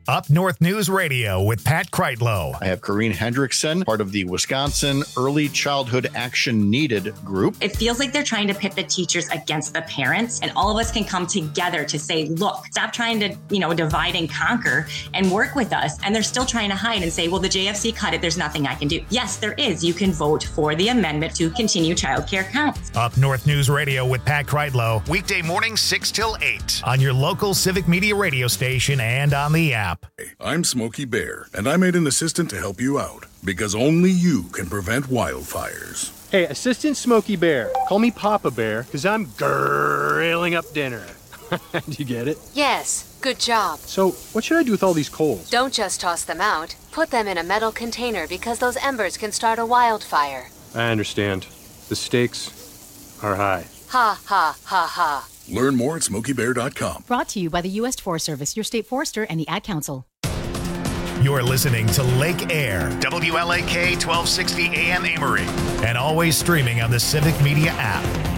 Up North News Radio with Pat Kreitlow. I have Corrine Hendrickson, part of the Wisconsin Early Childhood Action Needed group. It feels like they're trying to pit the teachers against the parents, and all of us can come together to say, look, stop trying to, you know, divide and conquer and work with us. And they're still trying to hide and say, well, the J F C cut it. There's nothing I can do. Yes, there is. You can vote for the amendment to continue childcare counts. Up North News Radio with Pat Kreitlow, weekday mornings six till eight on your local Civic Media radio station and on the app. I'm Smokey Bear, and I made an assistant to help you out, because only you can prevent wildfires. Hey, Assistant Smokey Bear. Call me Papa Bear, because I'm grilling up dinner. Do you get it? Yes, good job. So, what should I do with all these coals? Don't just toss them out. Put them in a metal container, because those embers can start a wildfire. I understand. The stakes are high. Ha, ha, ha, ha. Learn more at smokey bear dot com. Brought to you by the U S Forest Service, your state forester, and the Ad Council. You're listening to Lake Air, W L A K twelve sixty A M Amory, and always streaming on the Civic Media app.